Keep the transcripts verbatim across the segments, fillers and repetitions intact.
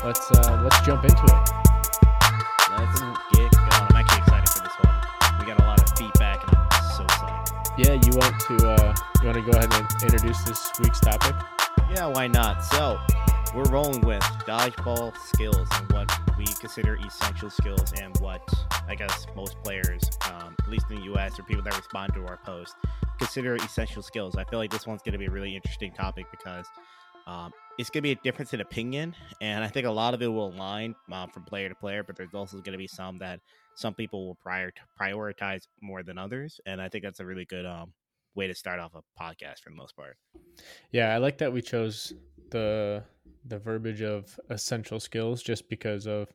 let's uh, let's jump into it. Let's get going. I'm actually excited for this one. We got a lot of feedback, and I'm so excited. Yeah, you want to uh, you want to go ahead and introduce this week's topic? Yeah, why not? So, we're rolling with dodgeball skills and what we consider essential skills, and what I guess most players, um, at least in the U S or people that respond to our post, consider essential skills. I feel like this one's going to be a really interesting topic because um, it's going to be a difference in opinion, and I think a lot of it will align um, from player to player, but there's also going to be some that some people will prior prioritize more than others, and I think that's a really good um, way to start off a podcast for the most part. Yeah, I like that we chose the the verbiage of essential skills just because of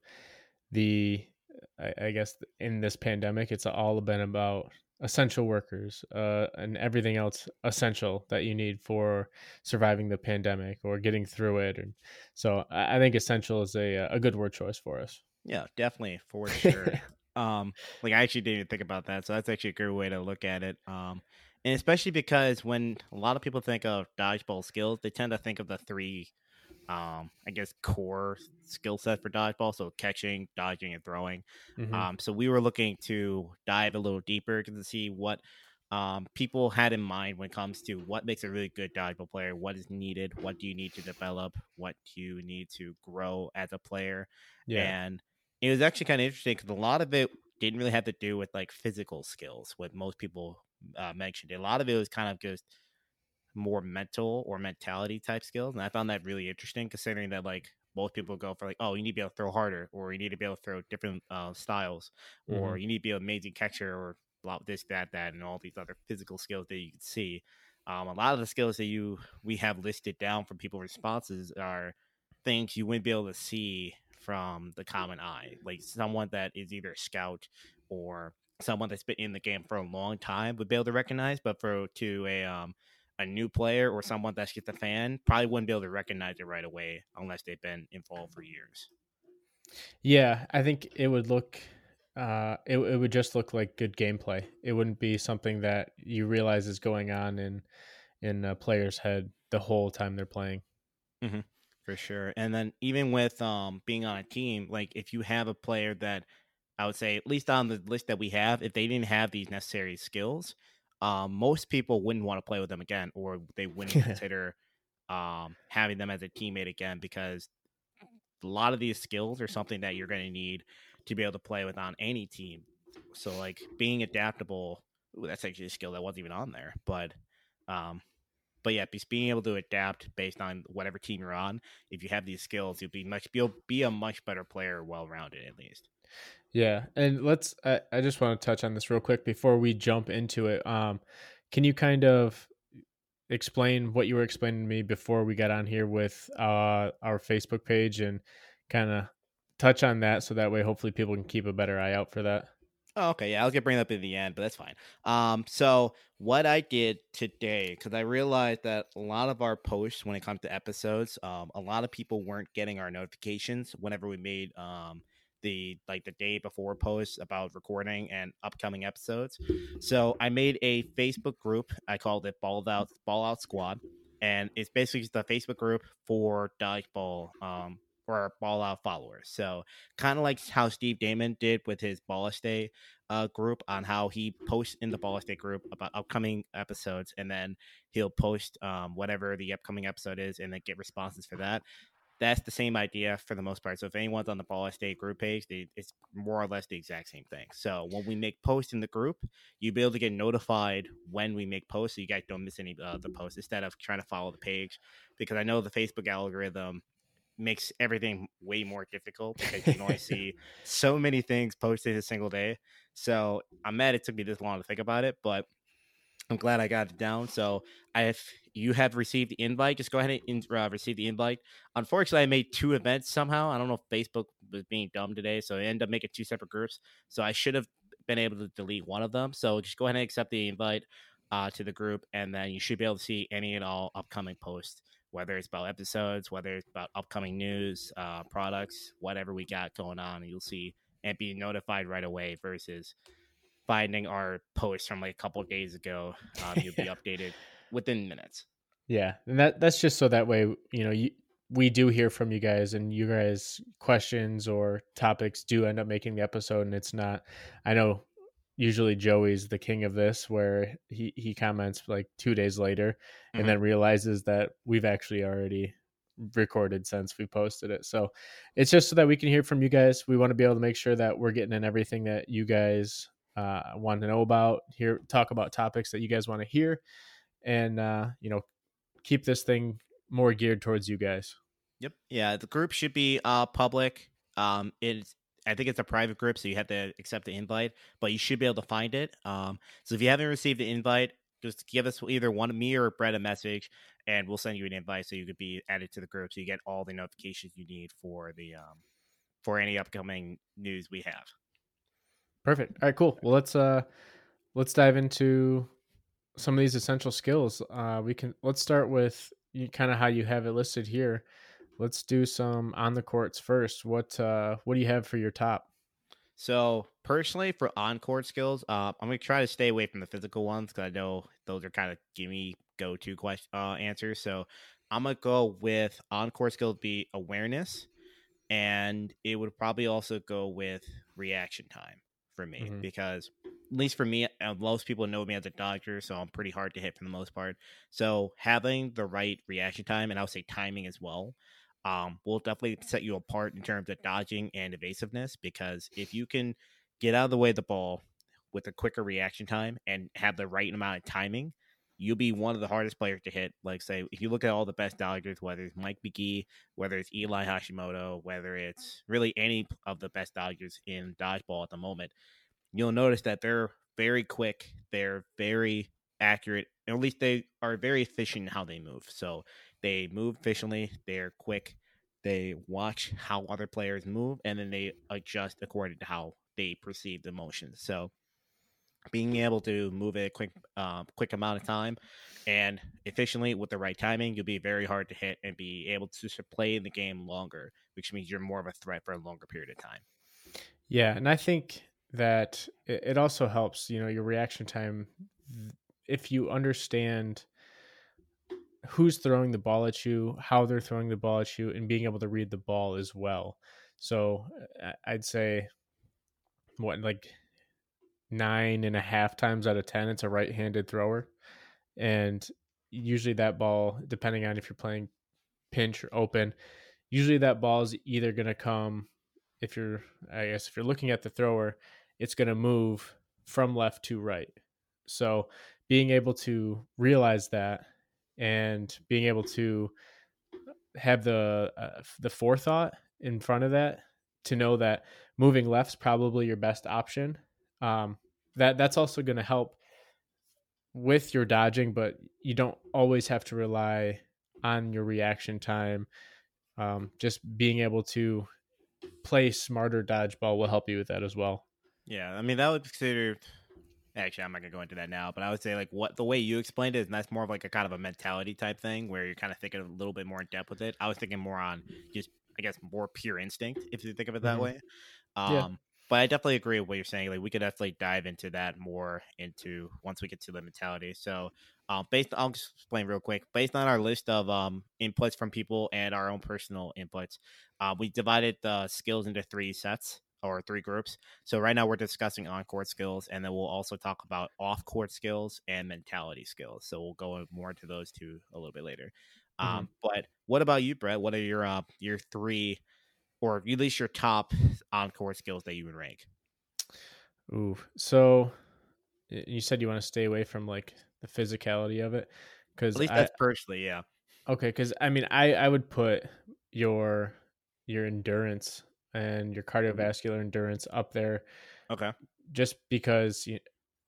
the I, I guess in this pandemic it's all been about essential workers uh, and everything else essential that you need for surviving the pandemic or getting through it. And so I, I think essential is a a good word choice for us. Yeah, definitely, for sure. um, like I actually didn't even think about that, so that's actually a good way to look at it. Um, and especially because when a lot of people think of dodgeball skills, they tend to think of the three, um, I guess, core skill set for dodgeball. So catching, dodging, and throwing. hmm Um, so we were looking to dive a little deeper to see what um, people had in mind when it comes to what makes a really good dodgeball player, what is needed, what do you need to develop, what do you need to grow as a player, Yeah. and it was actually kind of interesting because a lot of it didn't really have to do with like physical skills, what most people uh, mentioned. A lot of it was kind of just more mental or mentality type skills, and I found that really interesting, considering that like most people go for like, oh, you need to be able to throw harder, or you need to be able to throw different uh, styles, hmm or you need to be an amazing catcher, or blah this, that, that, and all these other physical skills that you can see. Um, a lot of the skills that you we have listed down from people's responses are things you wouldn't be able to see from the common eye, like someone that is either a scout or someone that's been in the game for a long time would be able to recognize, but for to a um a new player or someone that's just a fan probably wouldn't be able to recognize it right away unless they've been involved for years. Yeah, I think it would look uh it, it would just look like good gameplay. It wouldn't be something that you realize is going on in in a player's head the whole time they're playing. Mm-hmm, for sure. And then even with um being on a team, like if you have a player that I would say, at least on the list that we have, if they didn't have these necessary skills, um, most people wouldn't want to play with them again, or they wouldn't consider um having them as a teammate again, because a lot of these skills are something that you're going to need to be able to play with on any team. So like being adaptable, ooh, that's actually a skill that wasn't even on there, but um but yeah, just being able to adapt based on whatever team you're on. If you have these skills, you'll be much be, be a much better player, well rounded at least. Yeah, and let's I, I just want to touch on this real quick before we jump into it. Um can you kind of explain what you were explaining to me before we got on here with uh our Facebook page, and kind of touch on that so that way hopefully people can keep a better eye out for that? Oh, okay, yeah, I was gonna bring that up in the end, but that's fine. Um, so what I did today, because I realized that a lot of our posts when it comes to episodes, um, a lot of people weren't getting our notifications whenever we made um the like the day before posts about recording and upcoming episodes. So I made a Facebook group. I called it Ball Out Ball Out Squad, and it's basically just a Facebook group for dodgeball, um, for our Ball Out followers. So kind of like how Steve Damon did with his Ballast Day uh, group, on how he posts in the Ballast Day group about upcoming episodes, and then he'll post um, whatever the upcoming episode is, and then get responses for that. That's the same idea for the most part. So if anyone's on the Ballast Day group page, they, it's more or less the exact same thing. So when we make posts in the group, you'll be able to get notified when we make posts, so you guys don't miss any of uh, the posts, instead of trying to follow the page, because I know the Facebook algorithm makes everything way more difficult because you can only see so many things posted a single day. So I'm mad it took me this long to think about it, but I'm glad I got it down. So if you have received the invite, just go ahead and uh, receive the invite. Unfortunately, I made two events somehow. I don't know if Facebook was being dumb today, so I ended up making two separate groups. So I should have been able to delete one of them. So just go ahead and accept the invite uh, to the group, and then you should be able to see any and all upcoming posts, whether it's about episodes, whether it's about upcoming news, uh, products, whatever we got going on. You'll see and be notified right away, versus finding our post from like a couple of days ago. Um, you'll be updated within minutes. Yeah, and that that's just so that way, you know, you we do hear from you guys, and you guys questions or topics do end up making the episode, and it's not, I know usually Joey's the king of this, where he he comments like two days later and Mhm. then realizes that we've actually already recorded since we posted it. So it's just so that we can hear from you guys. We want to be able to make sure that we're getting in everything that you guys uh, want to know about, hear talk about topics that you guys want to hear, and uh, you know, keep this thing more geared towards you guys. Yep. Yeah, the group should be uh public. Um it's I think it's a private group, so you have to accept the invite, but you should be able to find it. Um so if you haven't received the invite, just give us either one of me or Brett a message and we'll send you an invite so you could be added to the group so you get all the notifications you need for the um for any upcoming news we have. Perfect. All right, cool. Well, let's uh let's dive into some of these essential skills. Uh we can let's start with you kind of how you have it listed here. Let's do some on the courts first. What uh what do you have for your top? So personally, for on-court skills, uh, I'm gonna try to stay away from the physical ones because I know those are kind of gimme go-to question uh, answers. So I'm gonna go with on-court skills be awareness, and it would probably also go with reaction time for me Hmm. because at least for me, uh, most people know me as a doctor, so I'm pretty hard to hit for the most part. So having the right reaction time, and I would say timing as well, um, will definitely set you apart in terms of dodging and evasiveness. Because if you can get out of the way of the ball with a quicker reaction time and have the right amount of timing, you'll be one of the hardest players to hit. Like, say, if you look at all the best dodgers, whether it's Mike McGee, whether it's Eli Hashimoto, whether it's really any of the best dodgers in dodgeball at the moment, you'll notice that they're very quick, they're very accurate, or at least they are very efficient in how they move. So they move efficiently, they're quick, they watch how other players move, and then they adjust according to how they perceive the motion. So being able to move at a quick, um, quick amount of time and efficiently with the right timing, you'll be very hard to hit and be able to play the game longer, which means you're more of a threat for a longer period of time. Yeah, and I think that it, it also helps, you know, your reaction time th- if you understand who's throwing the ball at you, how they're throwing the ball at you, and being able to read the ball as well. So uh, I'd say what, like nine and a half times out of ten, it's a right-handed thrower, and usually that ball, depending on if you're playing pinch or open, usually that ball is either going to come, if you're, I guess, if you're looking at the thrower, it's going to move from left to right. So being able to realize that and being able to have the uh, the forethought in front of that to know that moving left's probably your best option. Um, that that's also going to help with your dodging, but you don't always have to rely on your reaction time. Um, just being able to play smarter dodgeball will help you with that as well. Yeah, I mean that would be considered. Actually, I'm not gonna go into that now, but I would say like what the way you explained it, and that's more of like a kind of a mentality type thing where you're kind of thinking a little bit more in depth with it. I was thinking more on just, I guess, more pure instinct if you think of it that Hmm. way. Yeah. Um, but I definitely agree with what you're saying. Like we could definitely dive into that more into once we get to the mentality. So, um, based, I'll just explain real quick. Based on our list of um inputs from people and our own personal inputs, uh, we divided the skills into three sets or three groups. So right now we're discussing on-court skills, and then we'll also talk about off-court skills and mentality skills. So we'll go more into those two a little bit later. Hmm. Um, but what about you, Brett? What are your uh, your three, or at least your top on-court skills that you would rank? Ooh. So y- you said you want to stay away from like the physicality of it, At because least I that's personally, yeah. okay, because I mean I I would put your your endurance and your Mhm. cardiovascular endurance up there, Okay. just because you,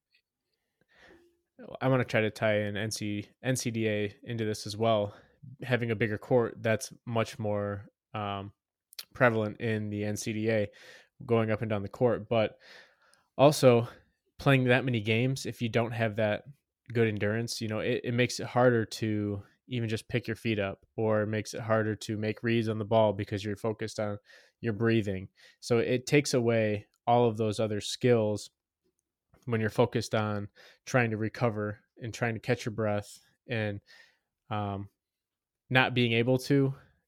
I want to try to tie in N C N C D A into this as well. Having a bigger court, that's much more um, prevalent in the N C D A, going up and down the court. But also, playing that many games, if you don't have that good endurance, you know, it, it makes it harder to even just pick your feet up, or it makes it harder to make reads on the ball because you're focused on your breathing. So it takes away all of those other skills when you're focused on trying to recover and trying to catch your breath and um, not being able to.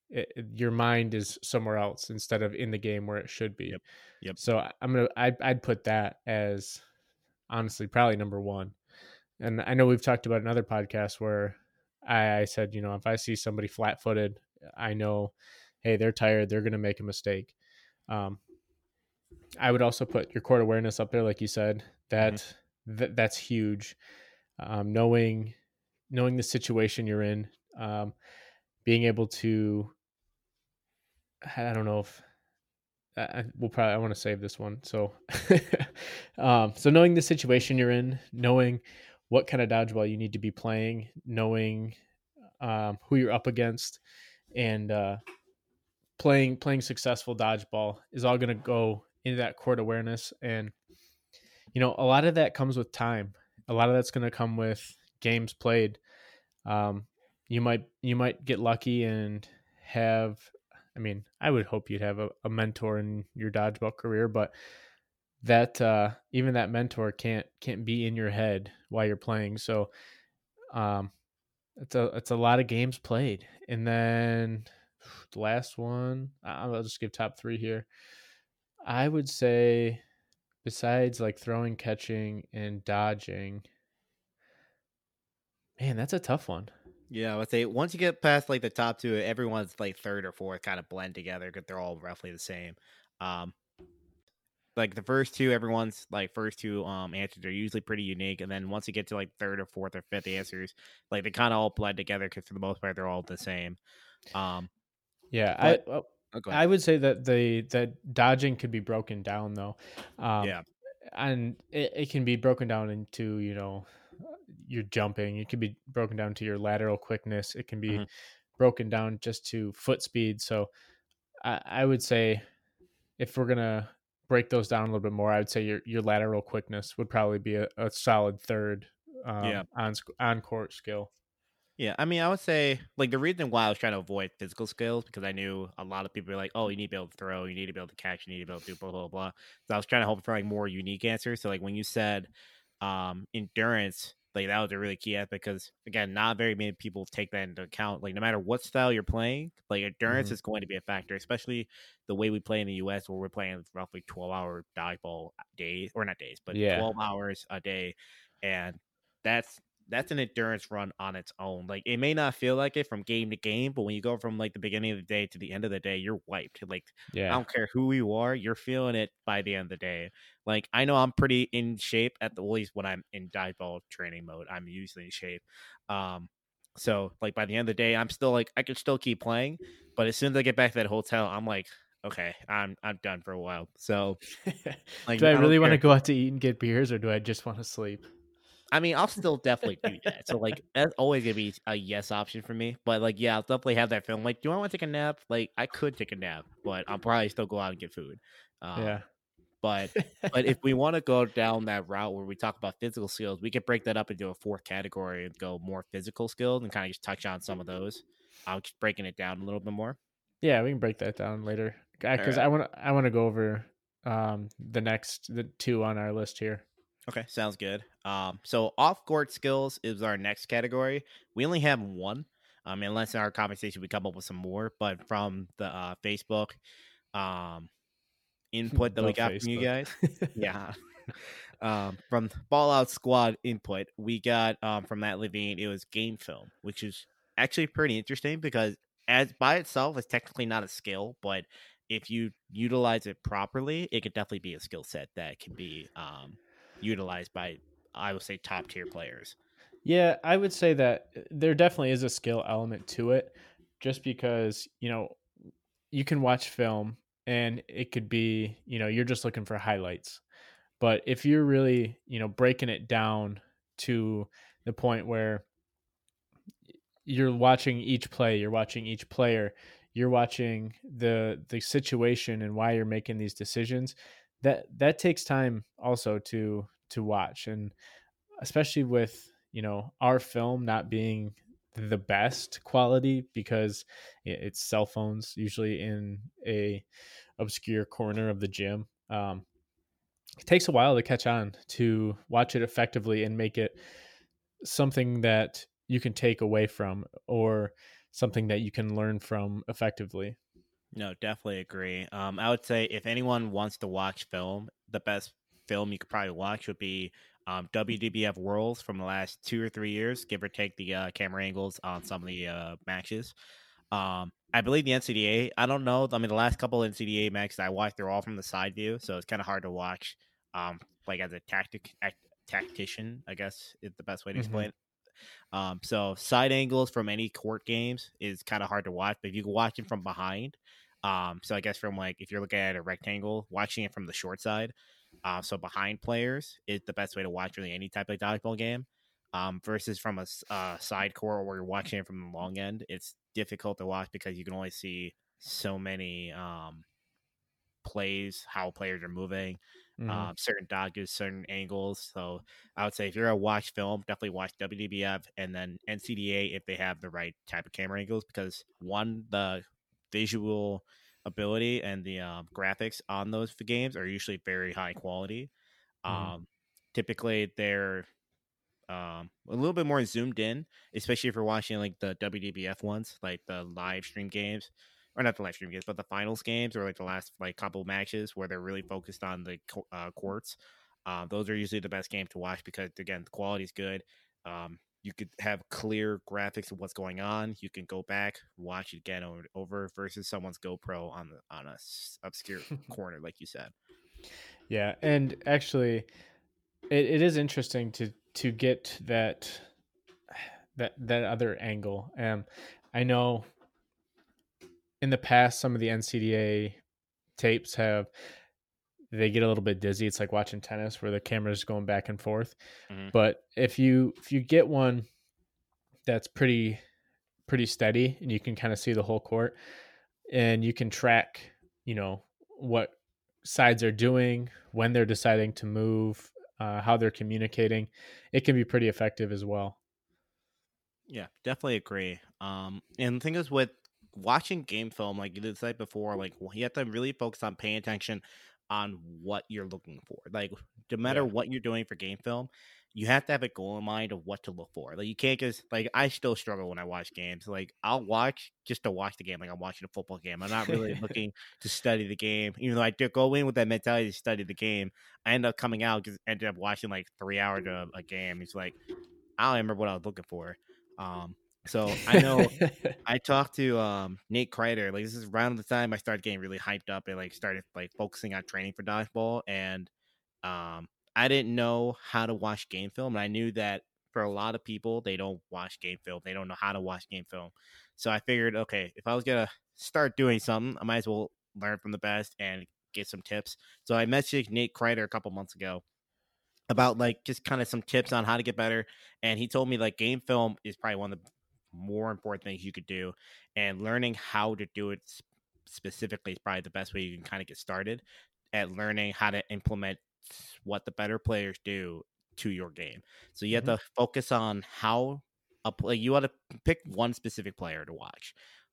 it, it- your mind is somewhere else instead of in the game where it should be. Yep. Yep. So I- I'm gonna I'd, I'd put that as honestly probably number one. And I know we've talked about another podcast where I, I said, you know, if I see somebody flat footed, I know, hey, they're tired, they're gonna make a mistake. Um, I would also put your court awareness up there, like you said. Hmm. That, that that's huge. Um, knowing knowing the situation you're in, um, being able to, I don't know if I, I will probably I want to save this one. So, um, so knowing the situation you're in, knowing what kind of dodgeball you need to be playing, knowing um, who you're up against, and uh, playing playing successful dodgeball is all going to go into that court awareness. And you know, a lot of that comes with time. A lot of that's going to come with games played. Um, you might you might get lucky and have. I mean, I would hope you'd have a, a mentor in your dodgeball career, but that uh, even that mentor can't can't be in your head while you're playing. So um, it's a it's a lot of games played, and then the last one I'll just give top three here. I would say besides like throwing, catching, and dodging, man, that's a tough one. Yeah, I would say once you get past like the top two, everyone's like third or fourth kind of blend together because they're all roughly the same. Um, like the first two, everyone's like first two um answers are usually pretty unique, and then once you get to like third or fourth or fifth answers, like they kind of all blend together because for the most part they're all the same. Um, Yeah, I but well, oh, go ahead. I would say that the that dodging could be broken down though, um, Yeah. and it, it can be broken down into you know your jumping. It can be broken down to your lateral quickness. It can be Hmm. broken down just to foot speed. So I, I would say if we're gonna break those down a little bit more, I would say your your lateral quickness would probably be a, a solid third Yeah. um, on sc- on court skill. Yeah, I mean, I would say like the reason why I was trying to avoid physical skills because I knew a lot of people were like, "Oh, you need to be able to throw, you need to be able to catch, you need to be able to do blah blah blah." So I was trying to hope for like more unique answers. So like when you said um endurance, like that was a really key aspect because again, not very many people take that into account. Like no matter what style you're playing, like endurance Hmm. is going to be a factor, especially the way we play in the U S where we're playing roughly twelve hour dodgeball days or not days, but Yeah, twelve hours a day, and that's that's an endurance run on its own. Like it may not feel like it from game to game, but when you go from like the beginning of the day to the end of the day, you're wiped. Like I yeah, don't care who you are, you're feeling it by the end of the day. Like I know I'm pretty in shape at the at least when I'm in dive ball training mode. I'm usually in shape. Um so like by the end of the day, I'm still like I could still keep playing, but as soon as I get back to that hotel, I'm like, okay, I'm I'm done for a while. So like do I I don't really want to care. go out to eat and get beers, or do I just want to sleep? I mean, I'll still definitely do that. So like that's always gonna be a yes option for me. But like, yeah, I'll definitely have that film. Like, do I want to take a nap? Like, I could take a nap, but I'll probably still go out and get food. Um, Yeah. but but if we want to go down that route where we talk about physical skills, we could break that up into a fourth category and go more physical skills and kind of just touch on some of those. I'll just breaking it down a little bit more. Yeah, we can break that down later All because right. I want to I want to go over um the next the two on our list here. Okay, sounds good. Um, so off court skills is our next category. We only have one. Um, unless in our conversation we come up with some more, but from the uh, Facebook um input that The we got from you Facebook. guys, yeah, um, from Ball Out Squad input, we got um from Matt Levine. It was game film, which is actually pretty interesting because as by itself, it's technically not a skill, but if you utilize it properly, it could definitely be a skill set that can be um utilized by I would say top tier players. Yeah, I would say that uh, there definitely is a skill element to it, just because you know you can watch film and it could be you know you're just looking for highlights, but if you're really you know breaking it down to the point where you're watching each play, you're watching each player, you're watching the the situation and why you're making these decisions. That that takes time also to to watch, and especially with you know our film not being the best quality because it's cell phones usually in a obscure corner of the gym. Um, it takes a while to catch on to watch it effectively and make it something that you can take away from or something that you can learn from effectively. No, definitely agree. Um, I would say if anyone wants to watch film, the best film you could probably watch would be um, W D B F Worlds from the last two or three years, give or take the uh, camera angles on some of the uh, matches. Um, I believe the N C D A. I don't know. I mean, the last couple of N C D A matches I watched, they're all from the side view, so it's kind of hard to watch. Um, like as a tactic act, tactician, I guess is the best way to Mm-hmm. explain it. Um, so side angles from any court games is kind of hard to watch, but if you can watch it from behind, um, so I guess from like if you're looking at a rectangle, watching it from the short side, uh, so behind players is the best way to watch really any type of dodgeball game. Um, versus from a uh, side court where you're watching it from the long end, it's difficult to watch because you can only see so many um, plays, how players are moving, Mm-hmm. um, certain dodges, certain angles. So I would say if you're a watch film, definitely watch W D B F and then N C D A if they have the right type of camera angles, because one, the visual ability and the um, graphics on those games are usually very high quality. Mm-hmm. Um, typically, they're um, a little bit more zoomed in, especially if you're watching like the W D B F ones, like the live stream games, or not the live stream games, but the finals games, or like the last like couple matches where they're really focused on the uh, courts. Uh, those are usually the best game to watch because again, the quality is good. Um, you could have clear graphics of what's going on. You can go back, watch it again over, over versus someone's GoPro on the on a s- obscure corner, like you said. Yeah, and actually, it, it is interesting to to get that that that other angle. Um, I know in the past some of the N C D A tapes have they get a little bit dizzy. It's like watching tennis where the camera's going back and forth. Hmm. But if you if you get one that's pretty pretty steady and you can kind of see the whole court and you can track, you know, what sides are doing, when they're deciding to move, uh, how they're communicating, it can be pretty effective as well. Yeah, definitely agree. Um, and the thing is with watching game film, like you did say before, like you have to really focus on paying attention on what you're looking for. Like no matter Yeah. what you're doing for game film, you have to have a goal in mind of what to look for. Like you can't just like I still struggle when I watch games. Like I'll watch just to watch the game, like I'm watching a football game. I'm not really looking to study the game. Even though I do go in with that mentality to study the game, I end up coming out just ended up watching like three hours of a game. It's like I don't remember what I was looking for. Um, so I know I talked to um Nate Kreider. Like this is around the time I started getting really hyped up and like started like focusing on training for dodgeball. And um, I didn't know how to watch game film, and I knew that for a lot of people they don't watch game film. They don't know how to watch game film. So I figured, okay, if I was gonna start doing something, I might as well learn from the best and get some tips. So I messaged Nate Kreider a couple months ago about like just kind of some tips on how to get better. And he told me like game film is probably one of the more important things you could do, and learning how to do it specifically is probably the best way you can kind of get started at learning how to implement what the better players do to your game. So you have Hmm. to focus on how a play you want to pick one specific player to watch,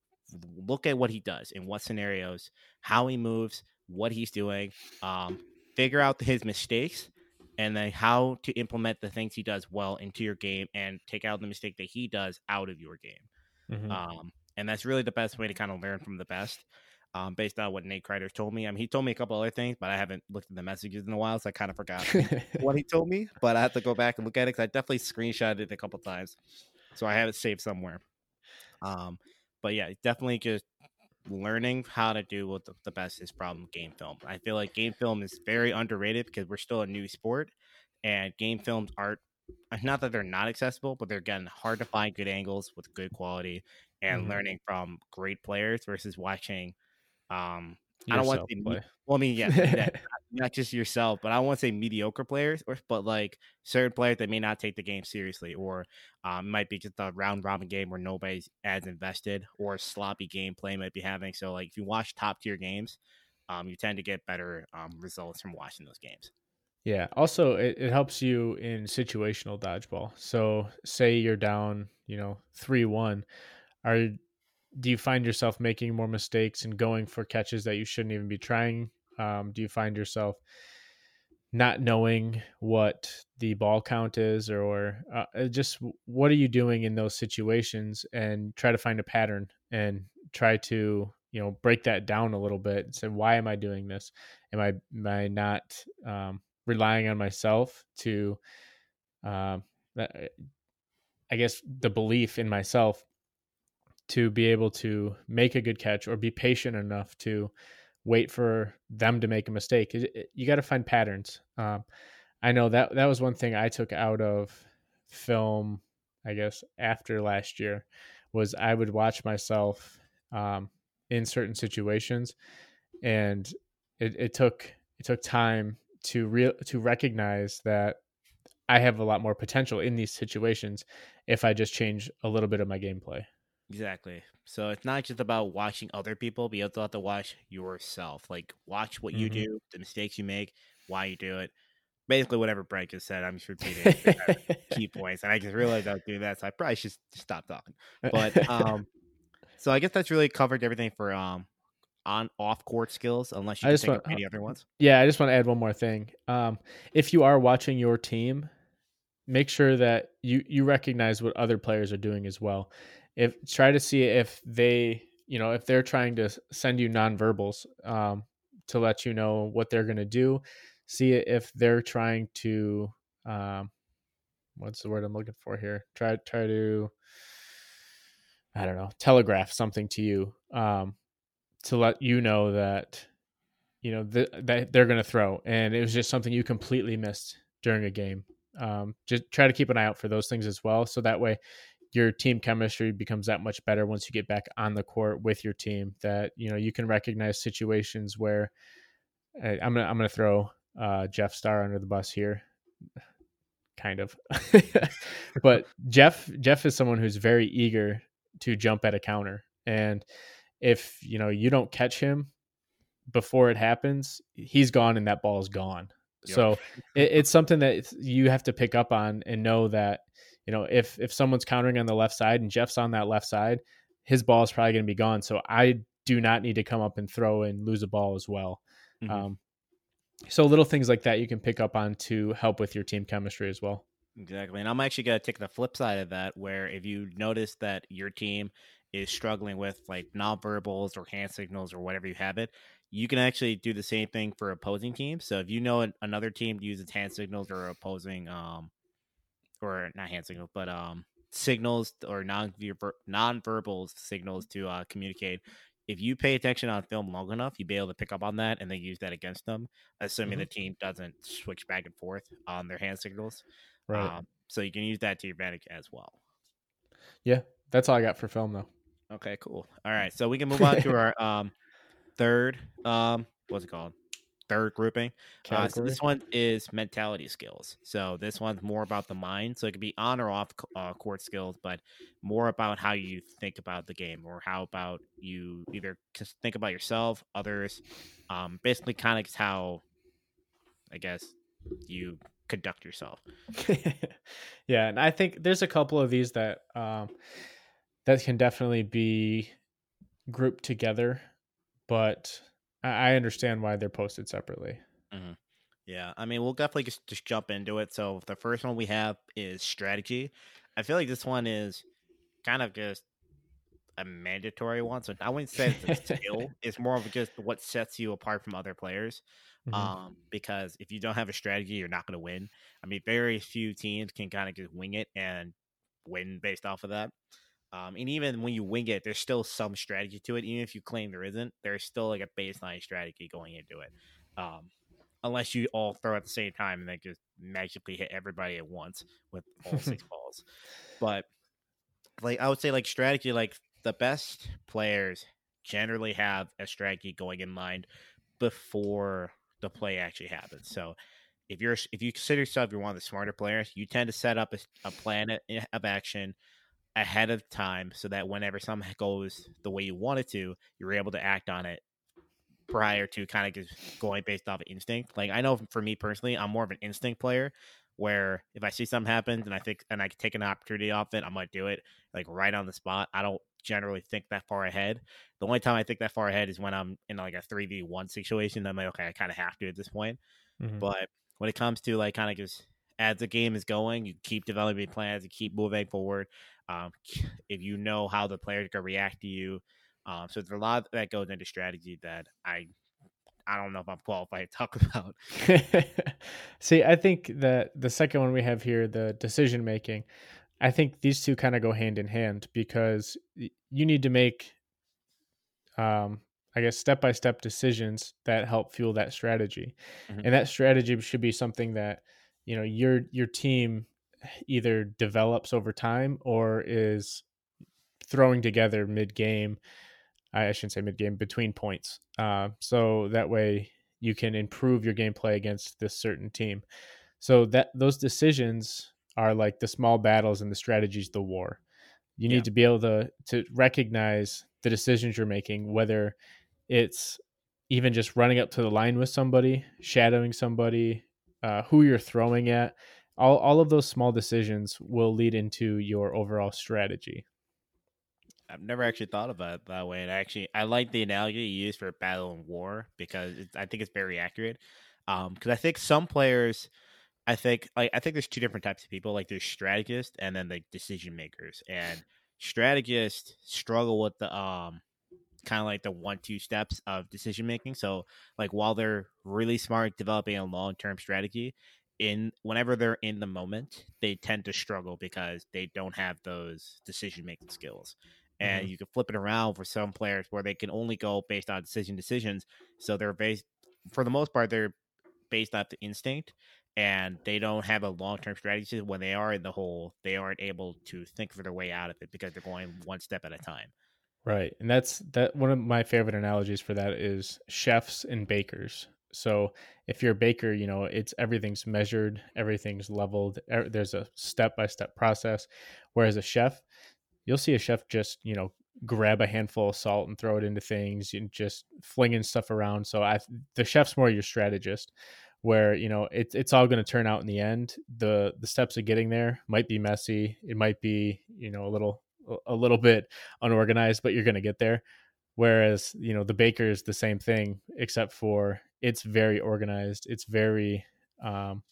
look at what he does in what scenarios, how he moves, what he's doing, um, figure out his mistakes, and then how to implement the things he does well into your game and take out the mistake that he does out of your game. Hmm. Um, and that's really the best way to kind of learn from the best. Um, based on what Nate Kreider told me. I mean, he told me a couple other things, but I haven't looked at the messages in a while, so I kind of forgot what he told me. But I have to go back and look at it because I definitely screenshotted it a couple times, so I have it saved somewhere. Um, but yeah, definitely just learning how to do what the, the best is from game film. I feel like game film is very underrated because we're still a new sport, and game films aren't not that they're not accessible, but they're again hard to find good angles with good quality and Hmm. learning from great players versus watching um, I don't want Yourself to say me play. well, I mean, yeah, exactly. Not, not just yourself, but I don't want to say mediocre players, or but like certain players that may not take the game seriously, or um, it might be just a round robin game where nobody's as invested, or sloppy gameplay might be having. So, like, if you watch top tier games, um, you tend to get better um, results from watching those games. Yeah. Also, it, it helps you in situational dodgeball. So, say you're down, you know, three one. Are do you find yourself making more mistakes and going for catches that you shouldn't even be trying? Um, do you find yourself not knowing what the ball count is, or uh, uh, just what are you doing in those situations, and try to find a pattern and try to, you know, break that down a little bit and say, why am I doing this? Am I, am I not um, relying on myself to, um, uh, I guess, the belief in myself to be able to make a good catch, or be patient enough to wait for them to make a mistake. It- it- you got to find patterns. Um, I know that that was one thing I took out of film, I guess, after last year, was I would watch myself um, in certain situations, and it, it took it took time to real to recognize that I have a lot more potential in these situations if I just change a little bit of my gameplay. Exactly. So it's not just about watching other people, but you also have to watch yourself. Like watch what you Hmm. do, the mistakes you make, why you do it. Basically, whatever Brent just said, I'm just repeating the kind of key points. And I just realized I was doing that, so I probably should stop talking. But um, so I guess that's really covered everything for um on off court skills, unless you I can just think of want, uh, any other ones. yeah, I just want to add one more thing. Um, if you are watching your team, make sure that you you recognize what other players are doing as well. If try to see if they, you know, if they're trying to send you nonverbals um, to let you know what they're going to do. See if they're trying to, um, what's the word I'm looking for here? Try try to, I don't know, telegraph something to you, um, to let you know that, you know, th- that they're going to throw, and it was just something you completely missed during a game. Um, just try to keep an eye out for those things as well, so that way your team chemistry becomes that much better once you get back on the court with your team. That, you know, you can recognize situations where, uh, I'm gonna I'm gonna throw uh, Jeff Starr under the bus here, kind of, but Jeff Jeff is someone who's very eager to jump at a counter, and if, you know, you don't catch him before it happens, he's gone and that ball is gone. Yep. So it, it's something that you have to pick up on and know that, you know, if if someone's countering on the left side and Jeff's on that left side, his ball is probably going to be gone. So I do not need to come up and throw and lose a ball as well. hmm Um, so little things like that you can pick up on to help with your team chemistry as well. Exactly. And I'm actually going to take the flip side of that, where if you notice that your team is struggling with like nonverbals or hand signals or whatever you have it, you can actually do the same thing for opposing teams. So if you know an- another team uses hand signals or opposing, um, or not hand signals, but um, signals or non nonverbal signals to uh, communicate. If you pay attention on film long enough, you'll be able to pick up on that and then use that against them, assuming Hmm. the team doesn't switch back and forth on their hand signals. Right. Um, so you can use that to your advantage as well. Yeah. That's all I got for film though. Okay, cool. All right, so we can move on to our um third um what's it called? Third grouping. Uh, so Category. this one is mentality skills. So this one's more about the mind. So it could be on or off uh, court skills, but more about how you think about the game, or how about you either just think about yourself, others. Um, basically, kind of how I guess you conduct yourself. Yeah, and I think there's a couple of these that um, that can definitely be grouped together, but I I understand why they're posted separately. Mhm. Yeah, I mean, we'll definitely just, just jump into it. So the first one we have is strategy. I feel like this one is kind of just a mandatory one. So I wouldn't say it's a skill. It's more of just what sets you apart from other players. Hmm. Um, because if you don't have a strategy, you're not going to win. I mean, very few teams can kind of just wing it and win based off of that. Um, and even when you wing it, there's still some strategy to it. Even if you claim there isn't, there's still like a baseline strategy going into it. Um, unless you all throw at the same time and then just magically hit everybody at once with all six balls. But like I would say, like strategy, like the best players generally have a strategy going in mind before the play actually happens. So if you're if you consider yourself you're one of the smarter players, you tend to set up a, a plan of action ahead of time so that whenever something goes the way you want it to, you're able to act on it prior to kind of just going based off of instinct. Like I know for me personally, I'm more of an instinct player where if I see something happen and I think and I can take an opportunity off it, I'm gonna do it like right on the spot. I don't generally think that far ahead. The only time I think that far ahead is when I'm in like a three v one situation. I'm like, okay, I kind of have to at this point. Hmm. But when it comes to like kind of just as the game is going, you keep developing plans, you keep moving forward. Um, if you know how the players are gonna react to you, um, so there's a lot that goes into strategy that I I don't know if I'm qualified to talk about. See, I think that the second one we have here, the decision making, I think these two kind of go hand in hand because y- you need to make, um, I guess, step by step decisions that help fuel that strategy, Mhm. and that strategy should be something that you know your your team either develops over time or is throwing together mid game. I shouldn't say mid game, between points. Uh, so that way you can improve your gameplay against this certain team. So that those decisions are like the small battles and the strategies, the war. You Yeah. need to be able to to recognize the decisions you're making, whether it's even just running up to the line with somebody, shadowing somebody, uh, who you're throwing at. All all of those small decisions will lead into your overall strategy. I've never actually thought about it that way. And actually, I like the analogy you use for battle and war because it's, I think it's very accurate. Um, because I think some players, I think like I think there's two different types of people. Like there's strategists and then like decision makers. And strategists struggle with the um kind of like the one two steps of decision making. So like while they're really smart developing a long term strategy, in whenever they're in the moment, they tend to struggle because they don't have those decision making skills. And Mhm. you can flip it around for some players where they can only go based on decision decisions. So they're based for the most part they're based off the instinct and they don't have a long term strategy. When they are in the hole, they aren't able to think for their way out of it because they're going one step at a time. Right. And that's that one of my favorite analogies for that is chefs and bakers. So if you're a baker, you know, it's everything's measured, everything's leveled, er, there's a step-by-step process. Whereas a chef, you'll see a chef just, you know, grab a handful of salt and throw it into things and just flinging stuff around. So I the chef's more your strategist where, you know, it's it's all going to turn out in the end. The the steps of getting there might be messy. It might be, you know, a little a little bit unorganized, but you're going to get there. Whereas, you know, the baker is the same thing, except for it's very organized. It's very um,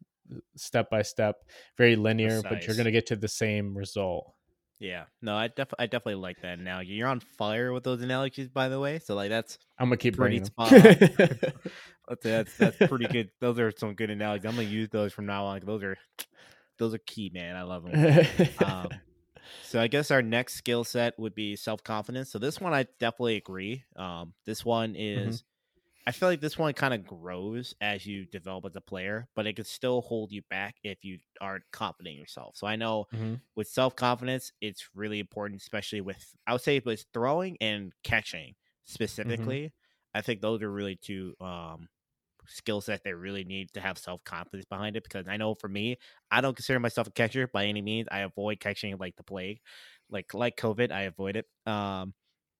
step by step, very linear, but you're going Precise. to get to the same result. Yeah, no, I def I definitely like that analogy. You're on fire with those analogies, by the way. So like that's I'm gonna keep pretty bringing spot on. them. That's that's that's pretty good. Those are some good analogies. I'm gonna use those from now on. Those are those are key, man. I love them. Um, so I guess our next skill set would be self confidence. So this one I definitely agree. Um, this one hmm is I feel like this one kind of grows as you develop as a player, but it can still hold you back if you aren't confident in yourself. So I know hmm with self confidence, it's really important, especially with I would say with throwing and catching hmm specifically. I think those are really two um, skill sets that really need to have self confidence behind it. Because I know for me, I don't consider myself a catcher by any means. I avoid catching like the plague, like like COVID. I avoid it. Um,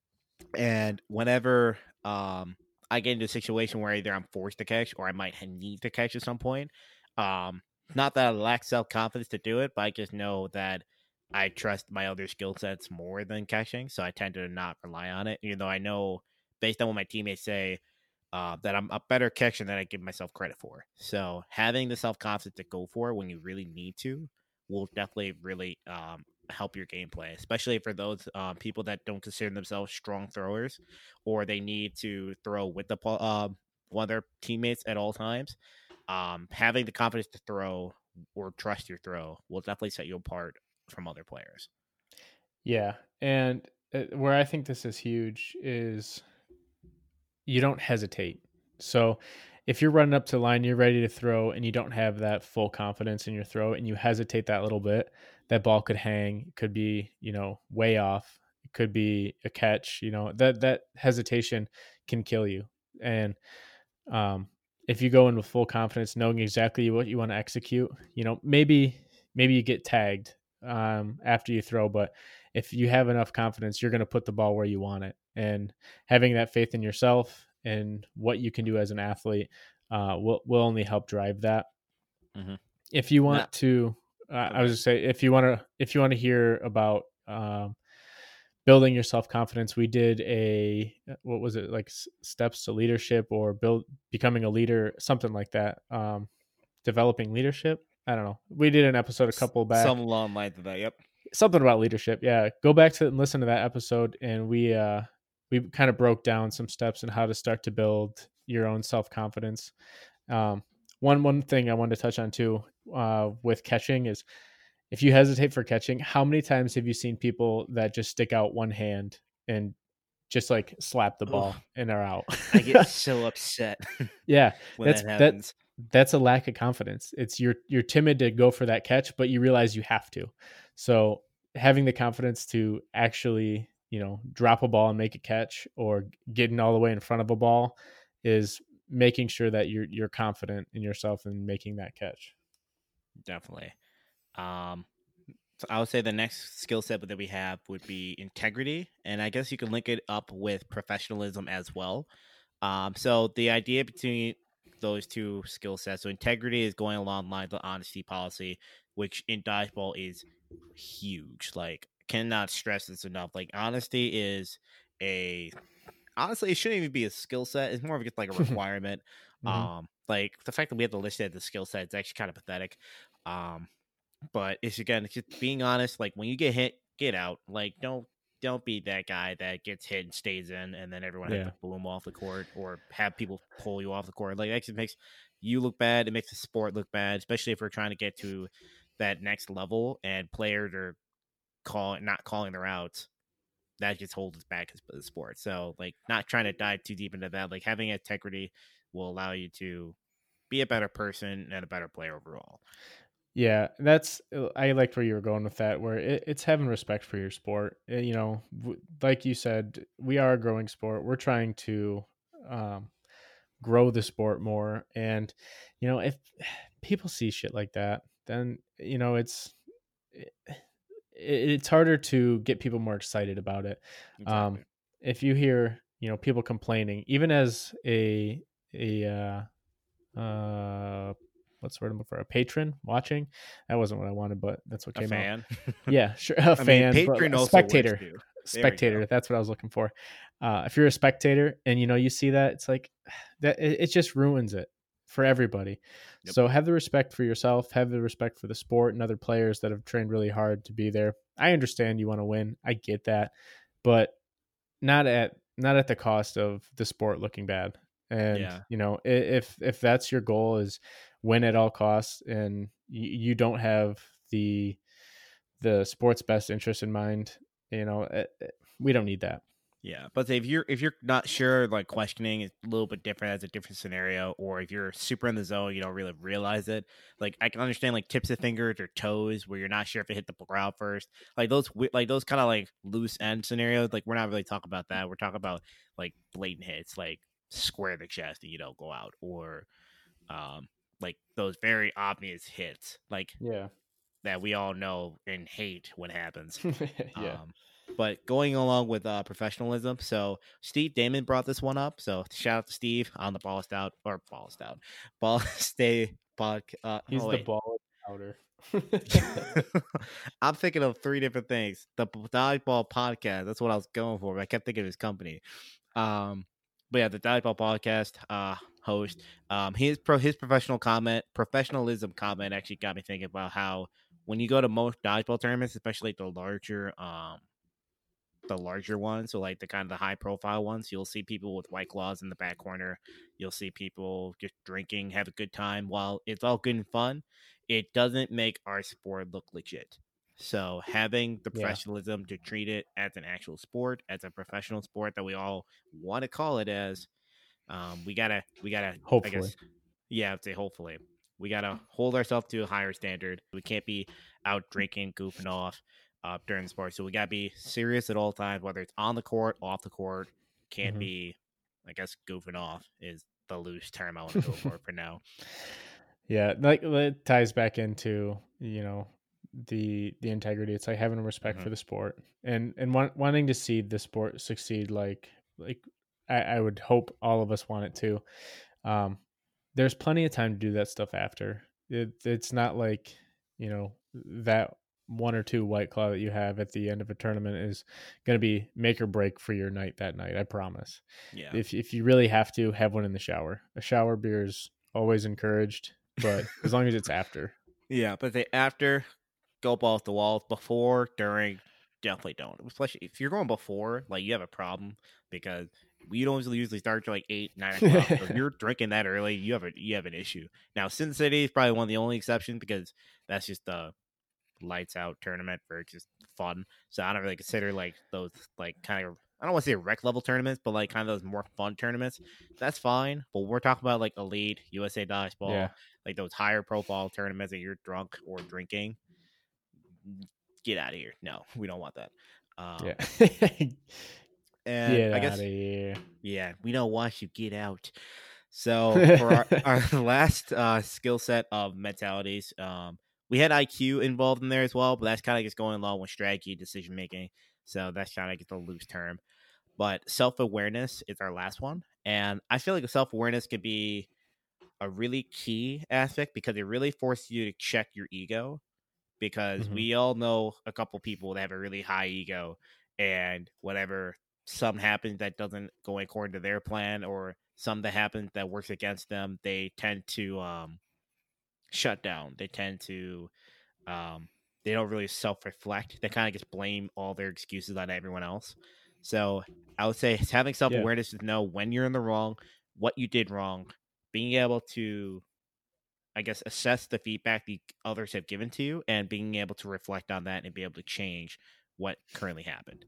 and whenever um I get into a situation where either I'm forced to catch or I might need to catch at some point, um, not that I lack self confidence to do it, but I just know that I trust my other skill sets more than catching, so I tend to not rely on it. Even though I know, based on what my teammates say, uh, that I'm a better catcher than I give myself credit for. So having the self confidence to go for it when you really need to will definitely really um, help your gameplay, especially for those um, people that don't consider themselves strong throwers, or they need to throw with the uh, one of their teammates at all times. Um, having the confidence to throw or trust your throw will definitely set you apart from other players. Yeah, and uh, where I think this is huge is you don't hesitate. So if you're running up to the line, you're ready to throw, and you don't have that full confidence in your throw, and you hesitate that little bit, that ball could hang. It could be, you know, way off. It could be a catch. You know, that that hesitation can kill you. And um, if you go in with full confidence, knowing exactly what you want to execute, you know, maybe maybe you get tagged um, after you throw, but if you have enough confidence, you're going to put the ball where you want it. And having that faith in yourself and what you can do as an athlete uh, will will only help drive that. Mm-hmm. If you Not want to, uh, I was okay. just say if you want to if you want to hear about um, building your self confidence, we did a what was it like steps to leadership or build becoming a leader, something like that. Um, developing leadership. I don't know. We did an episode a couple back. Some long lines of that. Yep. Something about leadership. Yeah. Go back to and listen to that episode. And we, uh, we kind of broke down some steps in how to start to build your own self-confidence. Um, one, one thing I wanted to touch on too, uh, with catching is if you hesitate for catching, how many times have you seen people that just stick out one hand and just like slap the ball Ugh, and are out? I get so upset Yeah, when that's that that happens. that's a lack of confidence. It's you're you're timid to go for that catch, but you realize you have to. So having the confidence to actually, you know, drop a ball and make a catch or getting all the way in front of a ball is making sure that you're you're confident in yourself and making that catch. Definitely. Um, so I would say the next skill set that we have would be integrity, and I guess you can link it up with professionalism as well. Um, so the idea between those two skill sets, so integrity is going along lines of honesty policy, which in dodgeball is huge. Like, cannot stress this enough. Like, honesty is a honestly, it shouldn't even be a skill set. It's more of just like a requirement. Mm-hmm. Um, like the fact that we have to list it as a skill set is actually kind of pathetic. Um, but it's again, it's just being honest. Like when you get hit, get out. Like don't don't be that guy that gets hit and stays in, and then everyone has Yeah. to boo him off the court or have people pull you off the court. Like that just makes you look bad. It makes the sport look bad, especially if we're trying to get to that next level and players are calling not calling their outs. That just holds us back as the sport. So like not trying to dive too deep into that. Like having integrity will allow you to be a better person and a better player overall. Yeah, that's I liked where you were going with that. Where it, it's having respect for your sport. Uh, You know, w- like you said, we are a growing sport. We're trying to um, grow the sport more, and you know, if people see shit like that, then you know it's it, it's harder to get people more excited about it. Um, Exactly. if you hear you know people complaining, even as a a uh, uh what's the word I'm looking for? A patron watching. That wasn't what I wanted, but that's what A came out. fan. Yeah, sure. A I mean, fan, but patron a also works spectator. too. There we go. Spectator. That's what I was looking for. Uh, if you're a spectator and you know you see that, it's like that. It, it just ruins it for everybody. Yep. So have the respect for yourself. Have the respect for the sport and other players that have trained really hard to be there. I understand you want to win. I get that, but not at not at the cost of the sport looking bad. And Yeah. you know, i- if if that's your goal is win at all costs, and you, you don't have the the sport's best interest in mind, you know, eh, eh, we don't need that. Yeah. But if you're if you're not sure, like questioning is a little bit different as a different scenario, or if you're super in the zone, you don't really realize it. Like I can understand like tips of fingers or toes where you're not sure if it hit the ground first. Like those wi- like those kind of like loose end scenarios. Like we're not really talking about that. We're talking about like blatant hits, like square the chest and you don't go out, or um like those very obvious hits, like Yeah. that we all know and hate when happens. Yeah. Um, but going along with uh, professionalism, so Steve Damon brought this one up. So shout out to Steve on the Ball Stout or Ball Stout, Ball Stay pod. Uh, He's oh the wait, ball powder. I'm thinking of three different things. The Dodgeball Podcast. That's what I was going for. But I kept thinking of his company. Um, but yeah, the Dodgeball Podcast uh, host. Um, his pro his professional comment, professionalism comment, actually got me thinking about how when you go to most dodgeball tournaments, especially like the larger um the larger ones, so like the kind of the high profile ones, you'll see people with white claws in the back corner. You'll see people just drinking, have a good time. While it's all good and fun, it doesn't make our sport look legit. So having the Yeah. professionalism to treat it as an actual sport, as a professional sport that we all want to call it as, um, we gotta, we gotta, I Hopefully. guess, yeah, I'd say hopefully we gotta hold ourselves to a higher standard. We can't be out drinking, goofing off uh, during the sport. So we gotta be serious at all times, whether it's on the court, off the court. Can't Mhm. be, I guess, goofing off is the loose term I want to go for for now. Yeah, like it ties back into you know the the integrity. It's like having respect hmm for the sport and and want, wanting to see the sport succeed. Like like I, I would hope all of us want it to. Um, there's plenty of time to do that stuff after. It, it's not like you know that one or two white claw that you have at the end of a tournament is going to be make or break for your night that night. I promise. Yeah, If if you really have to have one in the shower, a shower beer is always encouraged. but as long as it's after. Yeah, but they after go balls to walls. Before, during, definitely don't. Especially if you're going before, like you have a problem because we don't usually start till like eight, nine o'clock. So if you're drinking that early, you have a you have an issue. Now, Sin City is probably one of the only exceptions because that's just the lights out tournament for just fun. So I don't really consider like those like kind of I don't want to say rec level tournaments, but like kind of those more fun tournaments. That's fine. But we're talking about like elite U S A dodgeball, Yeah. like those higher profile tournaments that you're drunk or drinking. Get out of here. No, we don't want that. Um, Yeah. and Get I out guess of here. yeah, we don't want you. Get out. So for our, our last uh, skill set of mentalities, um, we had I Q involved in there as well, but that's kind of just going along with strategy, decision making. So that's kind of just a loose term. But self awareness is our last one, and I feel like self awareness could be a really key aspect because it really forces you to check your ego. Because Mhm. we all know a couple people that have a really high ego, and whatever something happens that doesn't go according to their plan, or something that happens that works against them, they tend to um, shut down. They tend to um, they don't really self reflect. They kind of just blame all their excuses on everyone else. So I would say it's having self Yeah. awareness to know when you're in the wrong, what you did wrong, being able to I guess, assess the feedback the others have given to you and being able to reflect on that and be able to change what currently happened.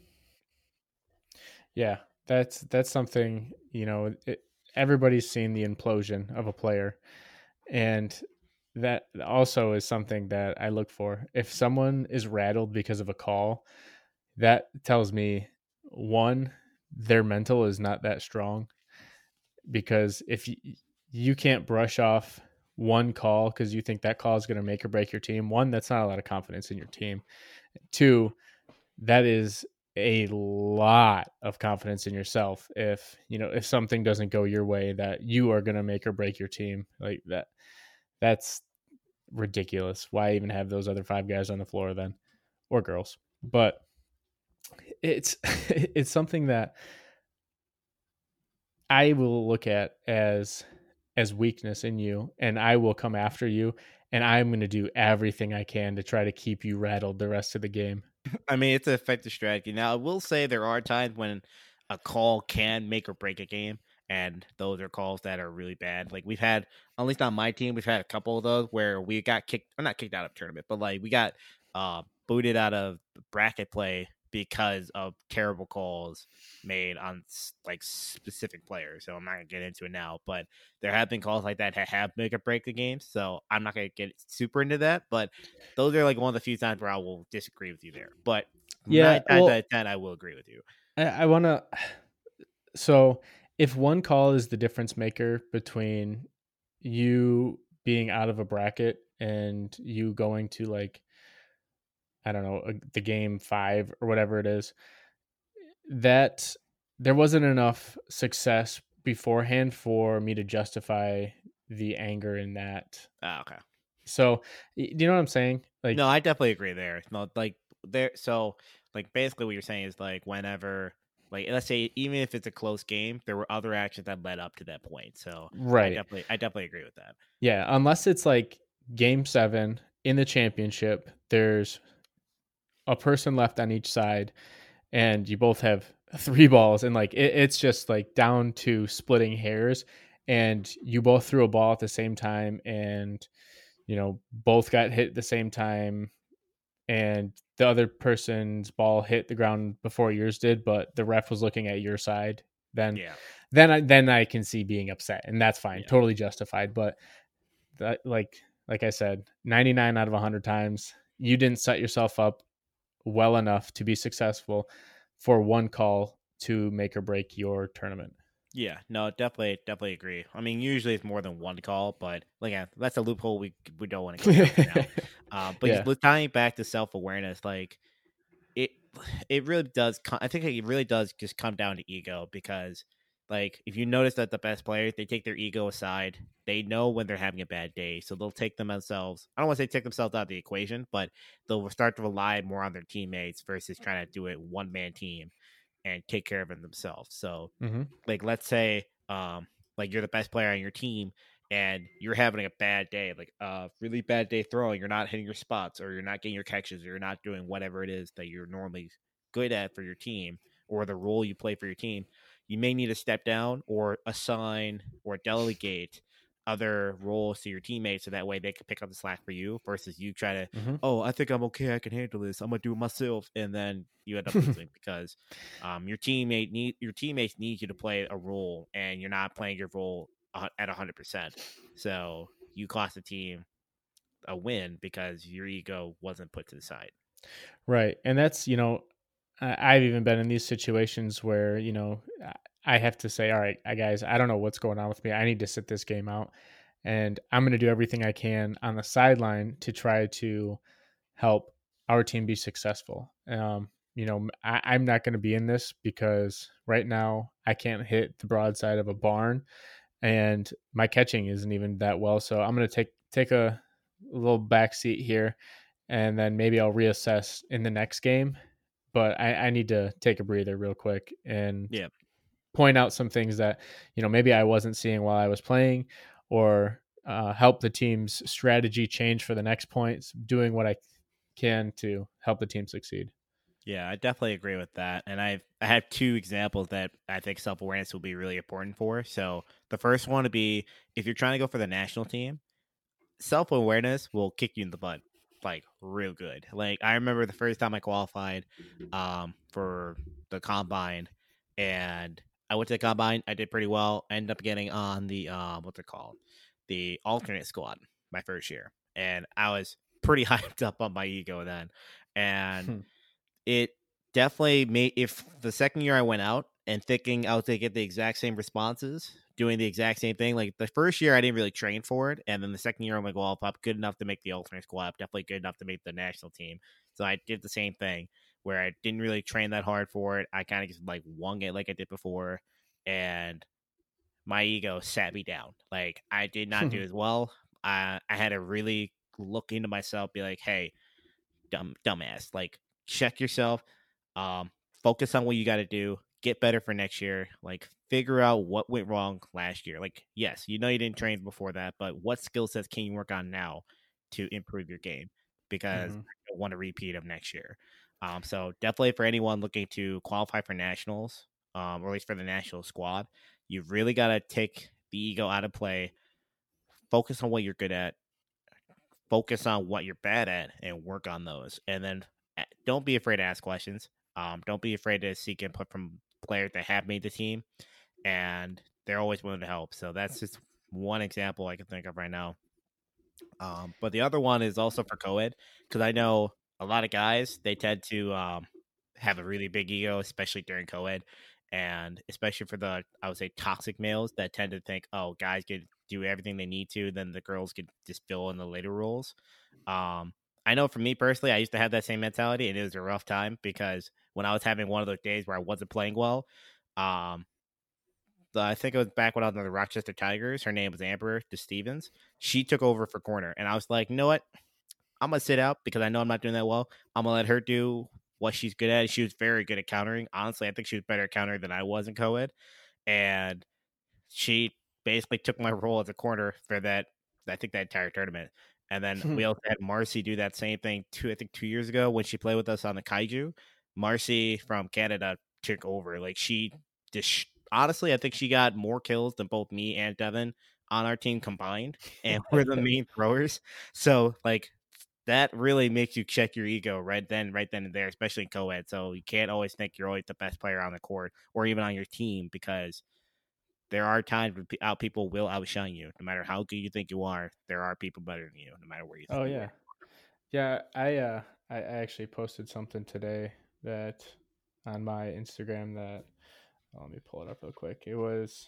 Yeah. That's that's something, you know, it, everybody's seen the implosion of a player, and that also is something that I look for. If someone is rattled because of a call, that tells me, one, their mental is not that strong, because if you, you can't brush off one call because you think that call is going to make or break your team, one, that's not a lot of confidence in your team. Two, that is a lot of confidence in yourself. If you know if something doesn't go your way, that you are going to make or break your team. Like that, that's ridiculous. Why even have those other five guys on the floor then, or girls? But it's it's something that I will look at as as weakness in you, and I will come after you, and I'm going to do everything I can to try to keep you rattled the rest of the game. I mean, it's an effective strategy. Now, I will say there are times when a call can make or break a game, and those are calls that are really bad. Like we've had, at least on my team, we've had a couple of those where we got kicked, or not kicked out of tournament, but like we got uh, booted out of bracket play because of terrible calls made on like specific players. So I'm not gonna get into it now, but there have been calls like that that have make or break the game. So I'm not gonna get super into that, but those are like one of the few times where I will disagree with you there. But Yeah, nine times out well, of ten, I will agree with you. I, I want to. So, if one call is the difference maker between you being out of a bracket and you going to, like, I don't know, a, the game five or whatever it is, that there wasn't enough success beforehand for me to justify the anger in that. Ah, okay. So, y- do you know what I'm saying? No, Like, I definitely agree there. No, like there. So, like basically, what you're saying is like whenever, like let's say, even if it's a close game, there were other actions that led up to that point. So, I right. definitely, I definitely agree with that. Yeah, unless it's like game seven in the championship, there's a person left on each side, and you both have three balls, and like it, it's just like down to splitting hairs, and you both threw a ball at the same time, and you know both got hit at the same time, and the other person's ball hit the ground before yours did, but the ref was looking at your side. Then, Yeah, then I then I can see being upset, and that's fine, yeah, totally justified. But that, like like I said, ninety-nine out of one hundred times, you didn't set yourself up well enough to be successful for one call to make or break your tournament. yeah. No, definitely, definitely agree. I mean, usually it's more than one call, but like, yeah, that's a loophole we we don't want to go down right now. Uh, but Yeah. just tying back to self awareness, like it it really does co- I think it really does just come down to ego because like if you notice that the best players they take their ego aside, they know when they're having a bad day, so they'll take them themselves I don't want to say take themselves out of the equation, but they'll start to rely more on their teammates versus trying to do it one man team and take care of it themselves. So Hmm. like let's say um like you're the best player on your team and you're having a bad day, like a really bad day throwing, you're not hitting your spots, or you're not getting your catches, or you're not doing whatever it is that you're normally good at for your team, or the role you play for your team, you may need to step down or assign or delegate other roles to your teammates so that way they can pick up the slack for you versus you try to, Mm-hmm. oh, I think I'm okay, I can handle this, I'm gonna do it myself, and then you end up losing because um, your teammate need your teammates need you to play a role, and you're not playing your role a- at one hundred percent. So you cost the team a win because your ego wasn't put to the side. Right. And that's, you know, I- I've even been in these situations where, you know, I I have to say, all right, I guys, I don't know what's going on with me. I need to sit this game out. And I'm going to do everything I can on the sideline to try to help our team be successful. Um, you know, I, I'm not going to be in this because right now I can't hit the broadside of a barn, and my catching isn't even that well. So I'm going to take take a little back seat here, and then maybe I'll reassess in the next game. But I, I need to take a breather real quick and Yeah. point out some things that, you know, maybe I wasn't seeing while I was playing, or uh, help the team's strategy change for the next points, doing what I can to help the team succeed. Yeah, I definitely agree with that. And I've I have two examples that I think self awareness will be really important for. So the first one would be if you're trying to go for the national team, self awareness will kick you in the butt like real good. Like I remember the first time I qualified um for the combine, and I went to the combine, I did pretty well. I ended up getting on the um what's it called? The alternate squad my first year. And I was pretty hyped up on my ego then. And Hmm. it definitely made, if the second year I went out and thinking I was going to get the exact same responses, doing the exact same thing. Like the first year, I didn't really train for it, and then the second year, I'm like, well, if I'm good enough to make the alternate squad, definitely good enough to make the national team. So I did the same thing where I didn't really train that hard for it. I kind of just like wung it like I did before, and my ego sat me down. Like I did not do as well. I I had to really look into myself, be like, hey, dumb dumbass. Like check yourself. Um, Focus on what you got to do. Get better for next year. Like figure out what went wrong last year. Like yes, you know you didn't train before that, but what skill sets can you work on now to improve your game? Because Mm-hmm. I don't want a repeat of next year. Um, so definitely for anyone looking to qualify for nationals, um, or at least for the national squad, you've really got to take the ego out of play. Focus on what you're good at, focus on what you're bad at and work on those. And then eh, don't be afraid to ask questions. Um, don't be afraid to seek input from players that have made the team, and they're always willing to help. So that's just one example I can think of right now. Um, but the other one is also for co-ed, because I know a lot of guys, they tend to um, have a really big ego, especially during co-ed, and especially for the, I would say, toxic males that tend to think, oh, guys could do everything they need to, then the girls could just fill in the later roles. Um, I know for me personally, I used to have that same mentality, and it was a rough time because when I was having one of those days where I wasn't playing well, um, the, I think it was back when I was in the Rochester Tigers. Her name was Amber De Stevens. She took over for corner, and I was like, you know what? I'm gonna sit out because I know I'm not doing that well. I'm gonna let her do what she's good at. She was very good at countering. Honestly, I think she was better at countering than I was in co-ed, and she basically took my role as a corner for that. I think that entire tournament. And then we also had Marcy do that same thing two, I think two years ago when she played with us on the Kaiju. Marcy from Canada took over. Like she just honestly, I think she got more kills than both me and Devin on our team combined, and we're the main throwers. So like that really makes you check your ego right then, right then and there, especially in co-ed. So you can't always think you're always the best player on the court or even on your team, because there are times when out people will outshine you. No matter how good you think you are, there are people better than you, no matter where you think Oh you yeah, yeah. I uh, I I actually posted something today that on my Instagram that, oh, let me pull it up real quick. It was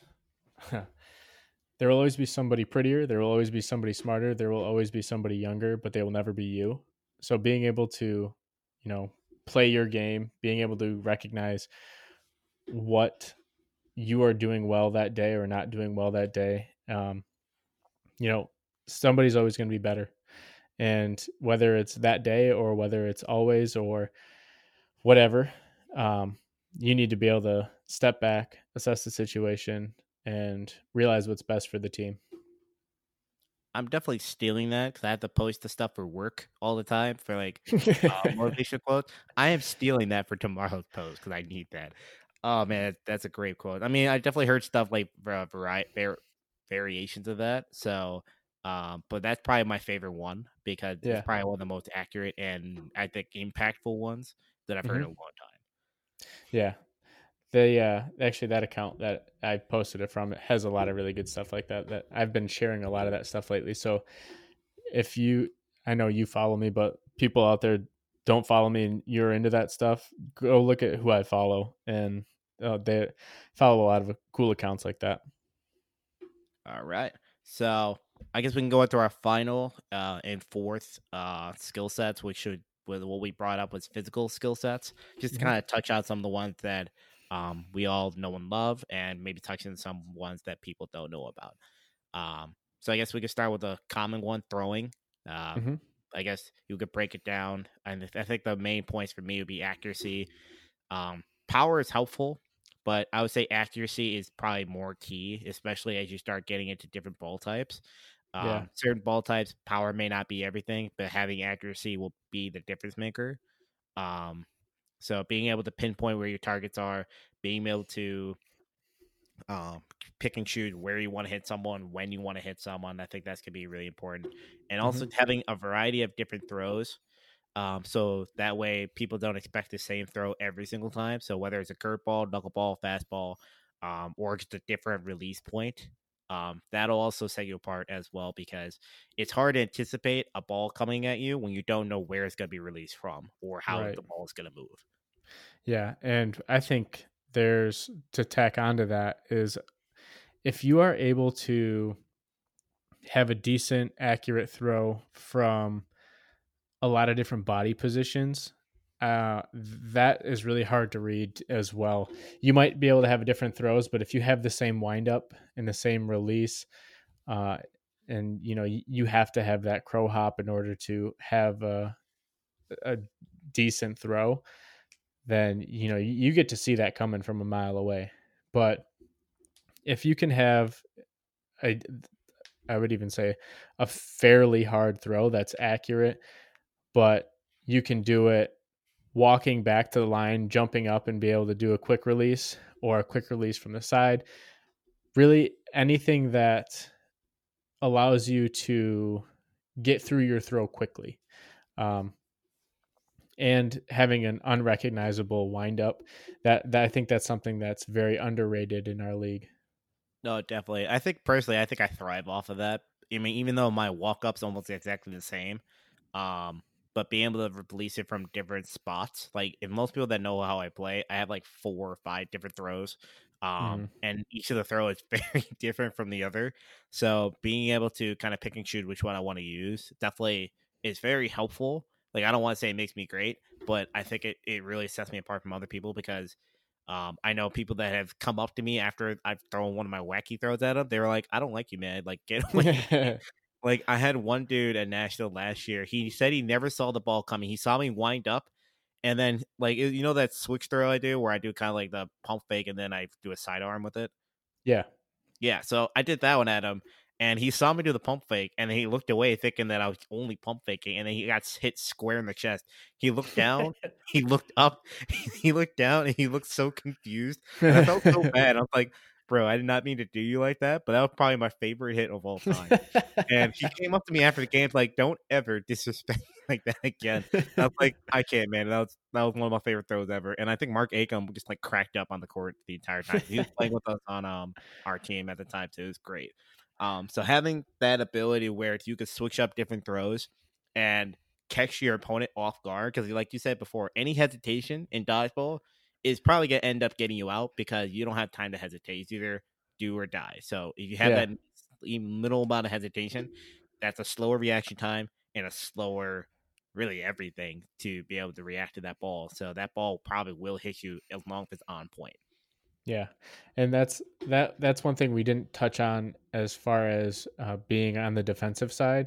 there will always be somebody prettier. There will always be somebody smarter. There will always be somebody younger, but they will never be you. So being able to, you know, play your game, being able to recognize what you are doing well that day or not doing well that day. Um, you know, somebody's always going to be better. And whether it's that day or whether it's always or whatever, um, you need to be able to step back, assess the situation, and realize what's best for the team. I'm definitely stealing that because I have to post the stuff for work all the time for like uh, motivation quotes. I am stealing that for tomorrow's post because I need that. Oh man, that's a great quote. I mean, I definitely heard stuff like uh, vari- var- variations of that. So, um, but that's probably my favorite one because it's Yeah. probably one of the most accurate and I think impactful ones that I've heard in Hmm. a long time. Yeah. They uh actually that account that I posted it from, it has a lot of really good stuff like that that I've been sharing a lot of that stuff lately. So if you, I know you follow me, but people out there don't follow me and you're into that stuff, go look at who I follow, and uh, they follow a lot of cool accounts like that. All right. So I guess we can go into our final uh, and fourth uh, skill sets, which should with what we brought up was physical skill sets. Just to Hmm. kind of touch on some of the ones that um, we all know and love, and maybe touch on some ones that people don't know about. Um, so I guess we could start with a common one, throwing. Uh, Hmm. I guess you could break it down, and I think the main points for me would be accuracy. Um, power is helpful, but I would say accuracy is probably more key, especially as you start getting into different ball types. Yeah. Um, certain ball types, power may not be everything, but having accuracy will be the difference maker. Um, so being able to pinpoint where your targets are, being able to um, pick and choose where you want to hit someone, when you want to hit someone, I think that's gonna be really important. And Hmm. also having a variety of different throws um, so that way people don't expect the same throw every single time. So whether it's a curveball, knuckleball, fastball, um, or just a different release point, um, that'll also set you apart as well because it's hard to anticipate a ball coming at you when you don't know where it's going to be released from or how Right. the ball is going to move. Yeah. And I think there's, to tack onto that, is if you are able to have a decent, accurate throw from a lot of different body positions, uh, that is really hard to read as well. You might be able to have different throws, but if you have the same windup and the same release, uh, and you know you, you have to have that crow hop in order to have a, a decent throw, then you know you, you get to see that coming from a mile away. But if you can have a, I would even say a fairly hard throw that's accurate, but you can do it walking back to the line, jumping up and be able to do a quick release or a quick release from the side. Really, anything that allows you to get through your throw quickly. Um, and having an unrecognizable windup, that, that I think that's something that's very underrated in our league. No, definitely. I think personally, I think I thrive off of that. I mean, even though my walk up's almost exactly the same, um, but being able to release it from different spots, like if most people that know how I play, I have like four or five different throws, Hmm. um, and each of the throw is very different from the other. So being able to kind of pick and choose which one I want to use definitely is very helpful. Like I don't want to say it makes me great, but I think it, it really sets me apart from other people because um, I know people that have come up to me after I've thrown one of my wacky throws at them. They were like, "I don't like you, man. Like, get away." Like, I had one dude at Nashville last year. He said he never saw the ball coming. He saw me wind up, and then like you know that switch throw I do where I do kind of like the pump fake and then I do a sidearm with it. Yeah. Yeah, so I did that one at him, and he saw me do the pump fake, and he looked away thinking that I was only pump faking, and then he got hit square in the chest. He looked down, he looked up, he looked down, and he looked so confused, and I felt so bad. I'm like, bro, I did not mean to do you like that, but that was probably my favorite hit of all time. And he came up to me after the game, like, "Don't ever disrespect me like that again." I was like, "I can't, man." That was that was one of my favorite throws ever. And I think Mark Acom just like cracked up on the court the entire time. He was playing with us on um our team at the time too. It was great. Um, so having that ability where you could switch up different throws and catch your opponent off guard, because like you said before, any hesitation in dodgeball is probably gonna end up getting you out because you don't have time to hesitate. It's either do or die. So if you have Yeah. that even little amount of hesitation, that's a slower reaction time and a slower, really everything to be able to react to that ball. So that ball probably will hit you as long as it's on point. Yeah, and that's that that's one thing we didn't touch on as far as uh, being on the defensive side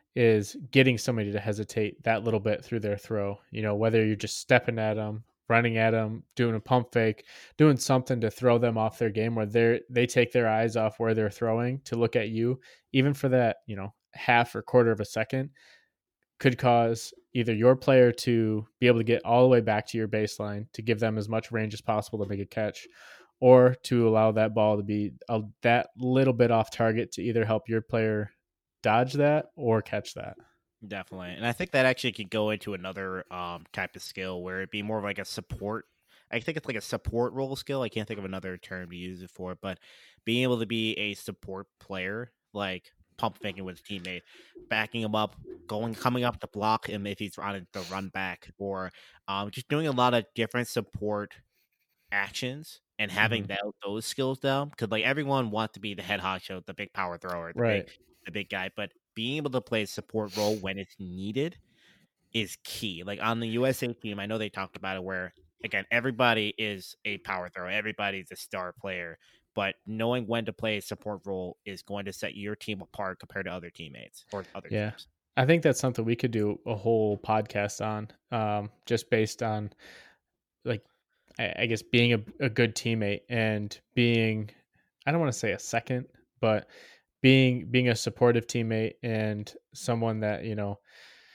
is getting somebody to hesitate that little bit through their throw. You know, whether you're just stepping at them, running at them, doing a pump fake, doing something to throw them off their game where they they take their eyes off where they're throwing to look at you, even for that, you know, half or quarter of a second could cause either your player to be able to get all the way back to your baseline to give them as much range as possible to make a catch, or to allow that ball to be a, that little bit off target to either help your player dodge that or catch that. Definitely. And I think that actually could go into another um, type of skill where it'd be more of like a support. I think it's like a support role skill. I can't think of another term to use it for, but being able to be a support player, like pump faking with a teammate, backing him up, going, coming up to block him if he's on the run back, or um, just doing a lot of different support actions and having Mm-hmm. that those skills down. Because like everyone wants to be the head honcho, the big power thrower, the big Right. the big guy, but being able to play a support role when it's needed is key. Like on the U S A team, I know they talked about it where again everybody is a power thrower, everybody's a star player, but knowing when to play a support role is going to set your team apart compared to other teammates or other Yeah. teams. I think that's something we could do a whole podcast on, um, just based on like, I, I guess being a, a good teammate and being, I don't want to say a second, but being being a supportive teammate and someone that, you know,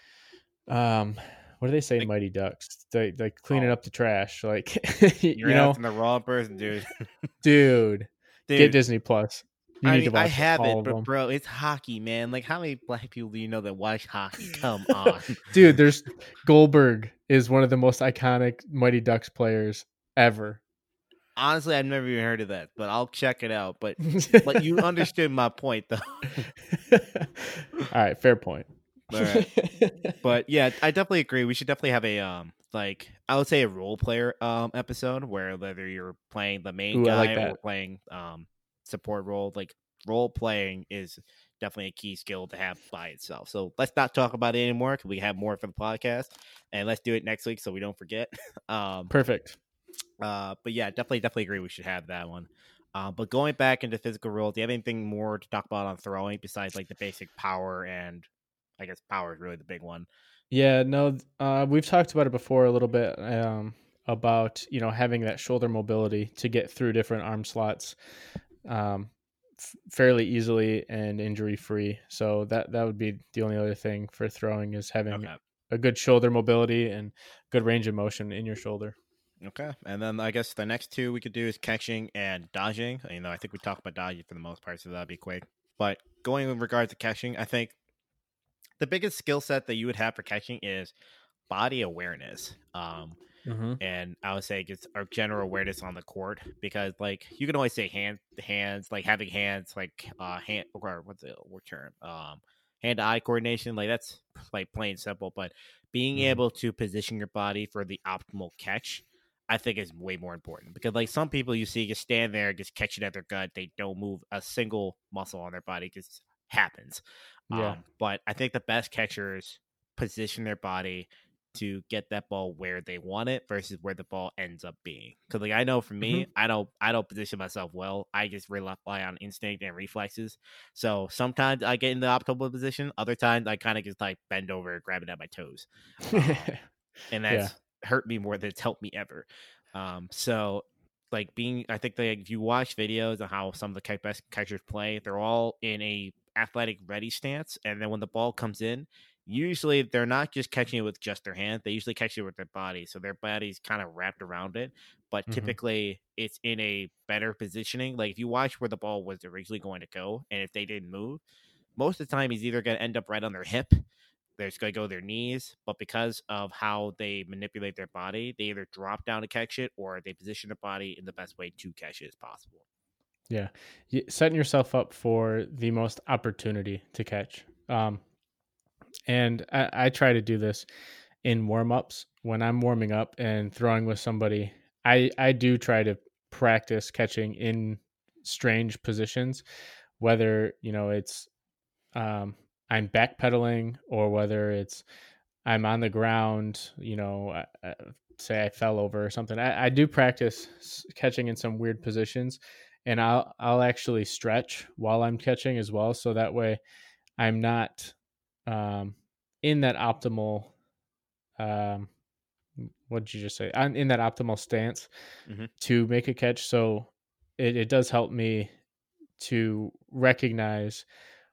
um, what do they say in Like, Mighty Ducks? They like cleaning oh, up the trash, like you're you know, asking the wrong person, dude. dude, get Dude, Disney Plus. You I need mean, to I watch have all it, of but them. bro, it's hockey, man. Like, how many black people do you know that watch hockey? Come on. Dude, there's Goldberg is one of the most iconic Mighty Ducks players ever. Honestly, I've never even heard of that, but I'll check it out. But but you understood my point, though. All right, fair point. All right, but yeah, I definitely agree. We should definitely have a um, like I would say a role player um episode where whether you're playing the main Ooh, I like guy or that. playing um support role, like role playing is definitely a key skill to have by itself. So let's not talk about it anymore because we have more for the podcast, and let's do it next week so we don't forget. um, Perfect. Uh, but yeah, definitely, definitely agree. We should have that one. Uh, but going back into physical role, do you have anything more to talk about on throwing besides like the basic power and I guess power is really the big one. Yeah, no, th- uh, we've talked about it before a little bit, um, about, you know, having that shoulder mobility to get through different arm slots, um, f- fairly easily and injury free. So that that would be the only other thing for throwing, is having Okay. a good shoulder mobility and good range of motion in your shoulder. Okay. And then I guess the next two we could do is catching and dodging. You know, I think we talked about dodging for the most part, so that'd be quick. But going in regards to catching, I think the biggest skill set that you would have for catching is body awareness. Um, Mm-hmm. and I would say just our general awareness on the court because like you can always say hand hands like having hands like uh hand or what's the what term um hand eye coordination like that's like plain simple, but being Mm-hmm. able to position your body for the optimal catch I think is way more important because like some people you see just stand there just catch it at their gut, they don't move a single muscle on their body, just happens. Yeah. Um but I think the best catchers position their body to get that ball where they want it versus where the ball ends up being. Because like I know for Mm-hmm. me, I don't I don't position myself well. I just rely on instinct and reflexes. So sometimes I get in the optimal position. Other times I kind of just like bend over, grab it at my toes, um, and Yeah. that's hurt me more than it's helped me ever. Um, so like being, I think that if you watch videos of how some of the best catchers play, they're all in a athletic ready stance, and then when the ball comes in, usually they're not just catching it with just their hand, they usually catch it with their body, so their body's kind of wrapped around it, but Mm-hmm. typically it's in a better positioning. Like if you watch where the ball was originally going to go and if they didn't move, most of the time he's either going to end up right on their hip, they're just going to go their knees, but because of how they manipulate their body, they either drop down to catch it or they position their body in the best way to catch it as possible. Yeah. Y- Setting yourself up for the most opportunity to catch. Um, and I, I try to do this in warm ups when I'm warming up and throwing with somebody. I, I do try to practice catching in strange positions, whether, you know, it's, um, I'm backpedaling, or whether it's I'm on the ground, you know, uh, uh, say I fell over or something. I, I do practice s- catching in some weird positions, and I'll I'll actually stretch while I'm catching as well, so that way I'm not, um, in that optimal, um, what did you just say? I'm in that optimal stance Mm-hmm. to make a catch. So it, it does help me to recognize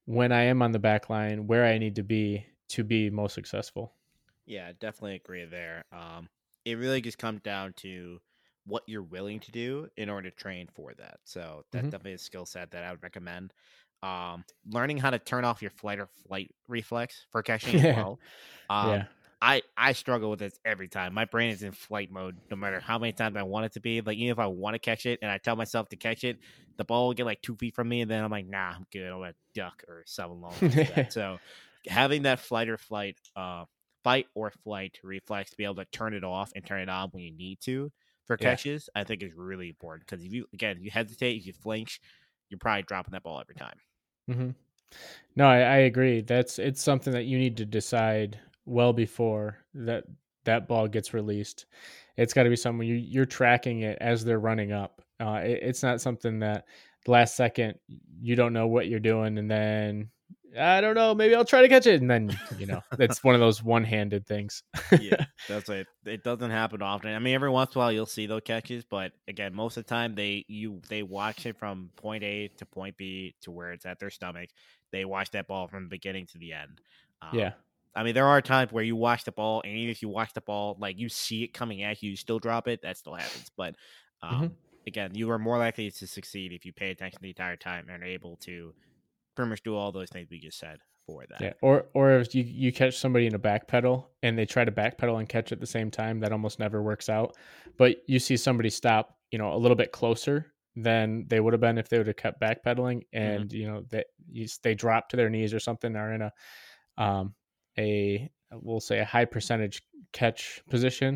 when I am on the back line where I need to be to be most successful. Yeah, definitely agree there. Um, it really just comes down to what you're willing to do in order to train for that. So that's Hmm. definitely a skill set that I would recommend. Um, learning how to turn off your flight or flight reflex for catching as Yeah. well. Um, Yeah. I I struggle with this every time. My brain is in flight mode no matter how many times I want it to be. Like even if I want to catch it and I tell myself to catch it, the ball will get like two feet from me, and then I'm like, nah, I'm good. I'm gonna duck or something along instead. So having that flight or flight, uh, fight or flight reflex to be able to turn it off and turn it on when you need to for Yeah. catches, I think is really important because if you again if you hesitate, if you flinch, you're probably dropping that ball every time. Hmm. No, I, I agree. That's it's something that you need to decide well before that that ball gets released. It's got to be someone you you're tracking it as they're running up. Uh, it, it's not something that the last second you don't know what you're doing, and then I don't know, maybe I'll try to catch it, and then you know it's one of those one-handed things. Yeah, that's it. It doesn't happen often. I mean, every once in a while you'll see those catches, but again, most of the time they you they watch it from point A to point B to where it's at their stomach. They watch that ball from the beginning to the end. Um, Yeah. I mean, there are times where you watch the ball, and even if you watch the ball, like you see it coming at you, you still drop it. That still happens. But Hmm. um, again, you are more likely to succeed if you pay attention the entire time and are able to pretty much do all those things we just said for that. Yeah, or or if you you catch somebody in a back pedal and they try to back pedal and catch at the same time, that almost never works out. But you see somebody stop, you know, a little bit closer than they would have been if they would have kept backpedaling, Hmm. and you know that you, they drop to their knees or something, or in a um a we'll say a high percentage catch position.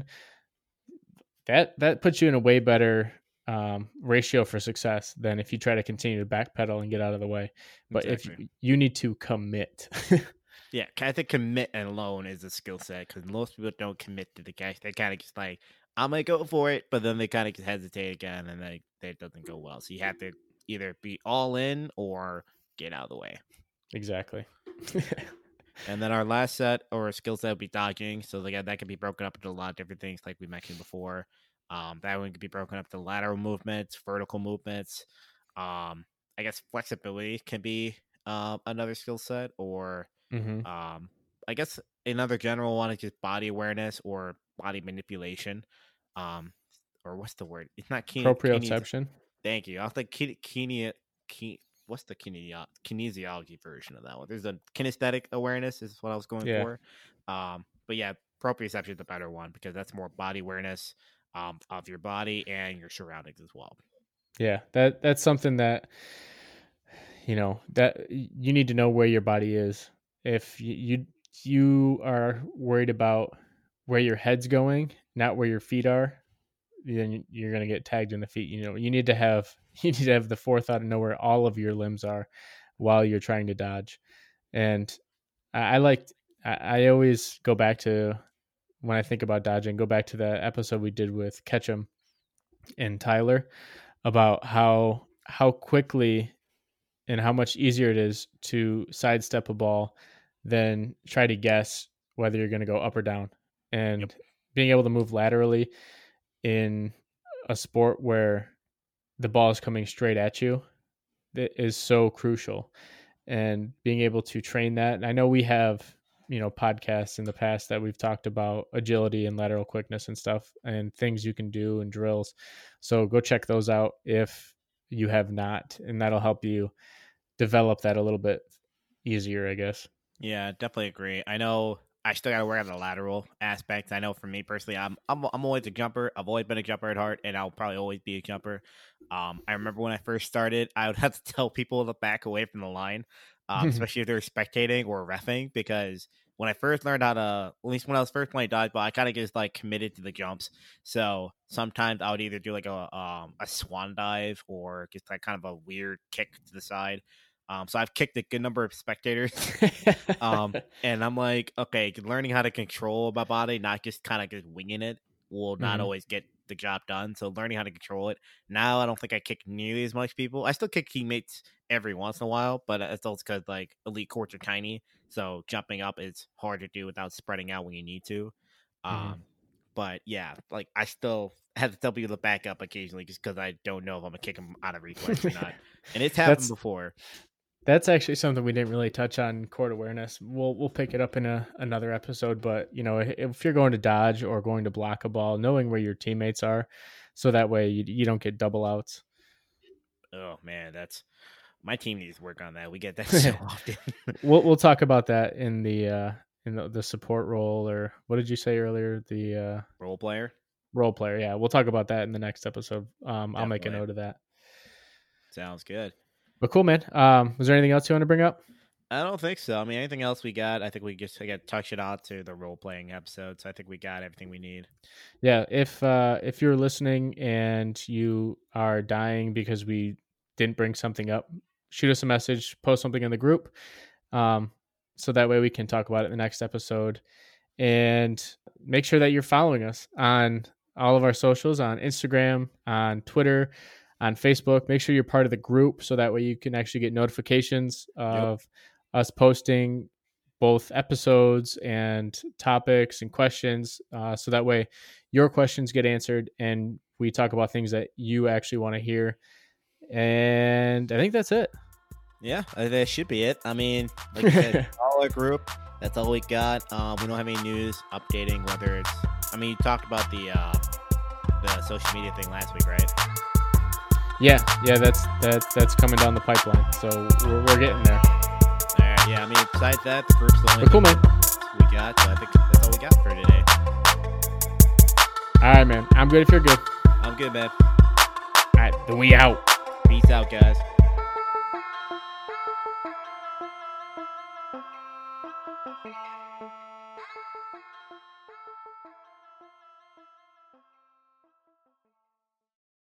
That that puts you in a way better um, ratio for success than if you try to continue to backpedal and get out of the way. But if Exactly. you, you need to commit. Yeah, I think commit alone is a skill set because most people don't commit to the catch. They kind of just like, I'm gonna go for it, but then they kind of just hesitate again, and they that doesn't go well. So you have to either be all in or get out of the way. Exactly. And then our last set or skill set would be dodging. So again, that can be broken up into a lot of different things, like we mentioned before. Um, that one could be broken up to lateral movements, vertical movements. Um, I guess flexibility can be uh, another skill set, or Hmm. um, I guess another general one is just body awareness or body manipulation. Um, or what's the word? It's not kine, kines. Proprioception. Thank you. I think kine, kine, kine, what's the kinesio- kinesiology version of that one? There's a kinesthetic awareness is what I was going Yeah. for. Um, but yeah, proprioception is the better one because that's more body awareness um, of your body and your surroundings as well. Yeah. That that's something that you know that you need to know where your body is. If you you, you are worried about where your head's going, not where your feet are, then you're going to get tagged in the feet. You know, you need to have you need to have the forethought to know where all of your limbs are while you're trying to dodge. And I, I like I, I always go back to when I think about dodging, go back to the episode we did with Ketchum and Tyler about how how quickly and how much easier it is to sidestep a ball than try to guess whether you're going to go up or down. Yep. And being able to move laterally in a sport where the ball is coming straight at you is so crucial. And being able to train that. And I know we have, you know, podcasts in the past that we've talked about agility and lateral quickness and stuff and things you can do and drills. So go check those out if you have not, and that'll help you develop that a little bit easier, I guess. Yeah, definitely agree. I know I still got to work on the lateral aspect. I know for me personally, I'm I'm I'm always a jumper. I've always been a jumper at heart, and I'll probably always be a jumper. Um, I remember when I first started, I would have to tell people to back away from the line, um, especially if they're spectating or reffing, because when I first learned how to, at least when I was first playing dodgeball, I kind of just like committed to the jumps. So sometimes I would either do like a um a swan dive or just like kind of a weird kick to the side. Um, so I've kicked a good number of spectators. um, and I'm like, okay, learning how to control my body, not just kind of just winging it, will not Hmm. always get the job done. So learning how to control it. Now I don't think I kick nearly as much people. I still kick teammates every once in a while, but it's also because like elite courts are tiny, so jumping up is hard to do without spreading out when you need to. Hmm. Um, but yeah, like I still have to tell people to back up occasionally just because I don't know if I'm gonna kick them out of reflex or not. And it's happened That's before. That's actually something we didn't really touch on, court awareness. We'll we'll pick it up in a, another episode. But you know, if you're going to dodge or going to block a ball, knowing where your teammates are, so that way you, you don't get double outs. Oh man, that's my team needs to work on that. We get that so often. we'll we'll talk about that in the uh, in the, the support role, or what did you say earlier? The uh, role player. Role player, yeah. We'll talk about that in the next episode. Um, I'll make a note of that. Sounds good. But cool, man. Um, was there anything else you want to bring up? I don't think so. I mean, anything else we got? I think we just got touch it out to the role playing episode. So I think we got everything we need. Yeah. If uh, if you're listening and you are dying because we didn't bring something up, shoot us a message, post something in the group, um, so that way we can talk about it in the next episode. And make sure that you're following us on all of our socials, on Instagram, on Twitter, on Facebook. Make sure you're part of the group so that way you can actually get notifications of yep. us posting both episodes and topics and questions. Uh, so that way your questions get answered and we talk about things that you actually want to hear. And I think that's it. Yeah, that should be it. I mean, like I said, follow our group. That's all we got. Um, we don't have any news updating whether it's. I mean, you talked about the uh, the social media thing last week, right? Yeah, yeah, that's that that's coming down the pipeline. So we're, we're getting there. All right, yeah. I mean, besides that, the group's the only cool, man. we got. So I think that's all we got for today. All right, man. I'm good if you're good. I'm good, man. All right, then we out. Peace out, guys.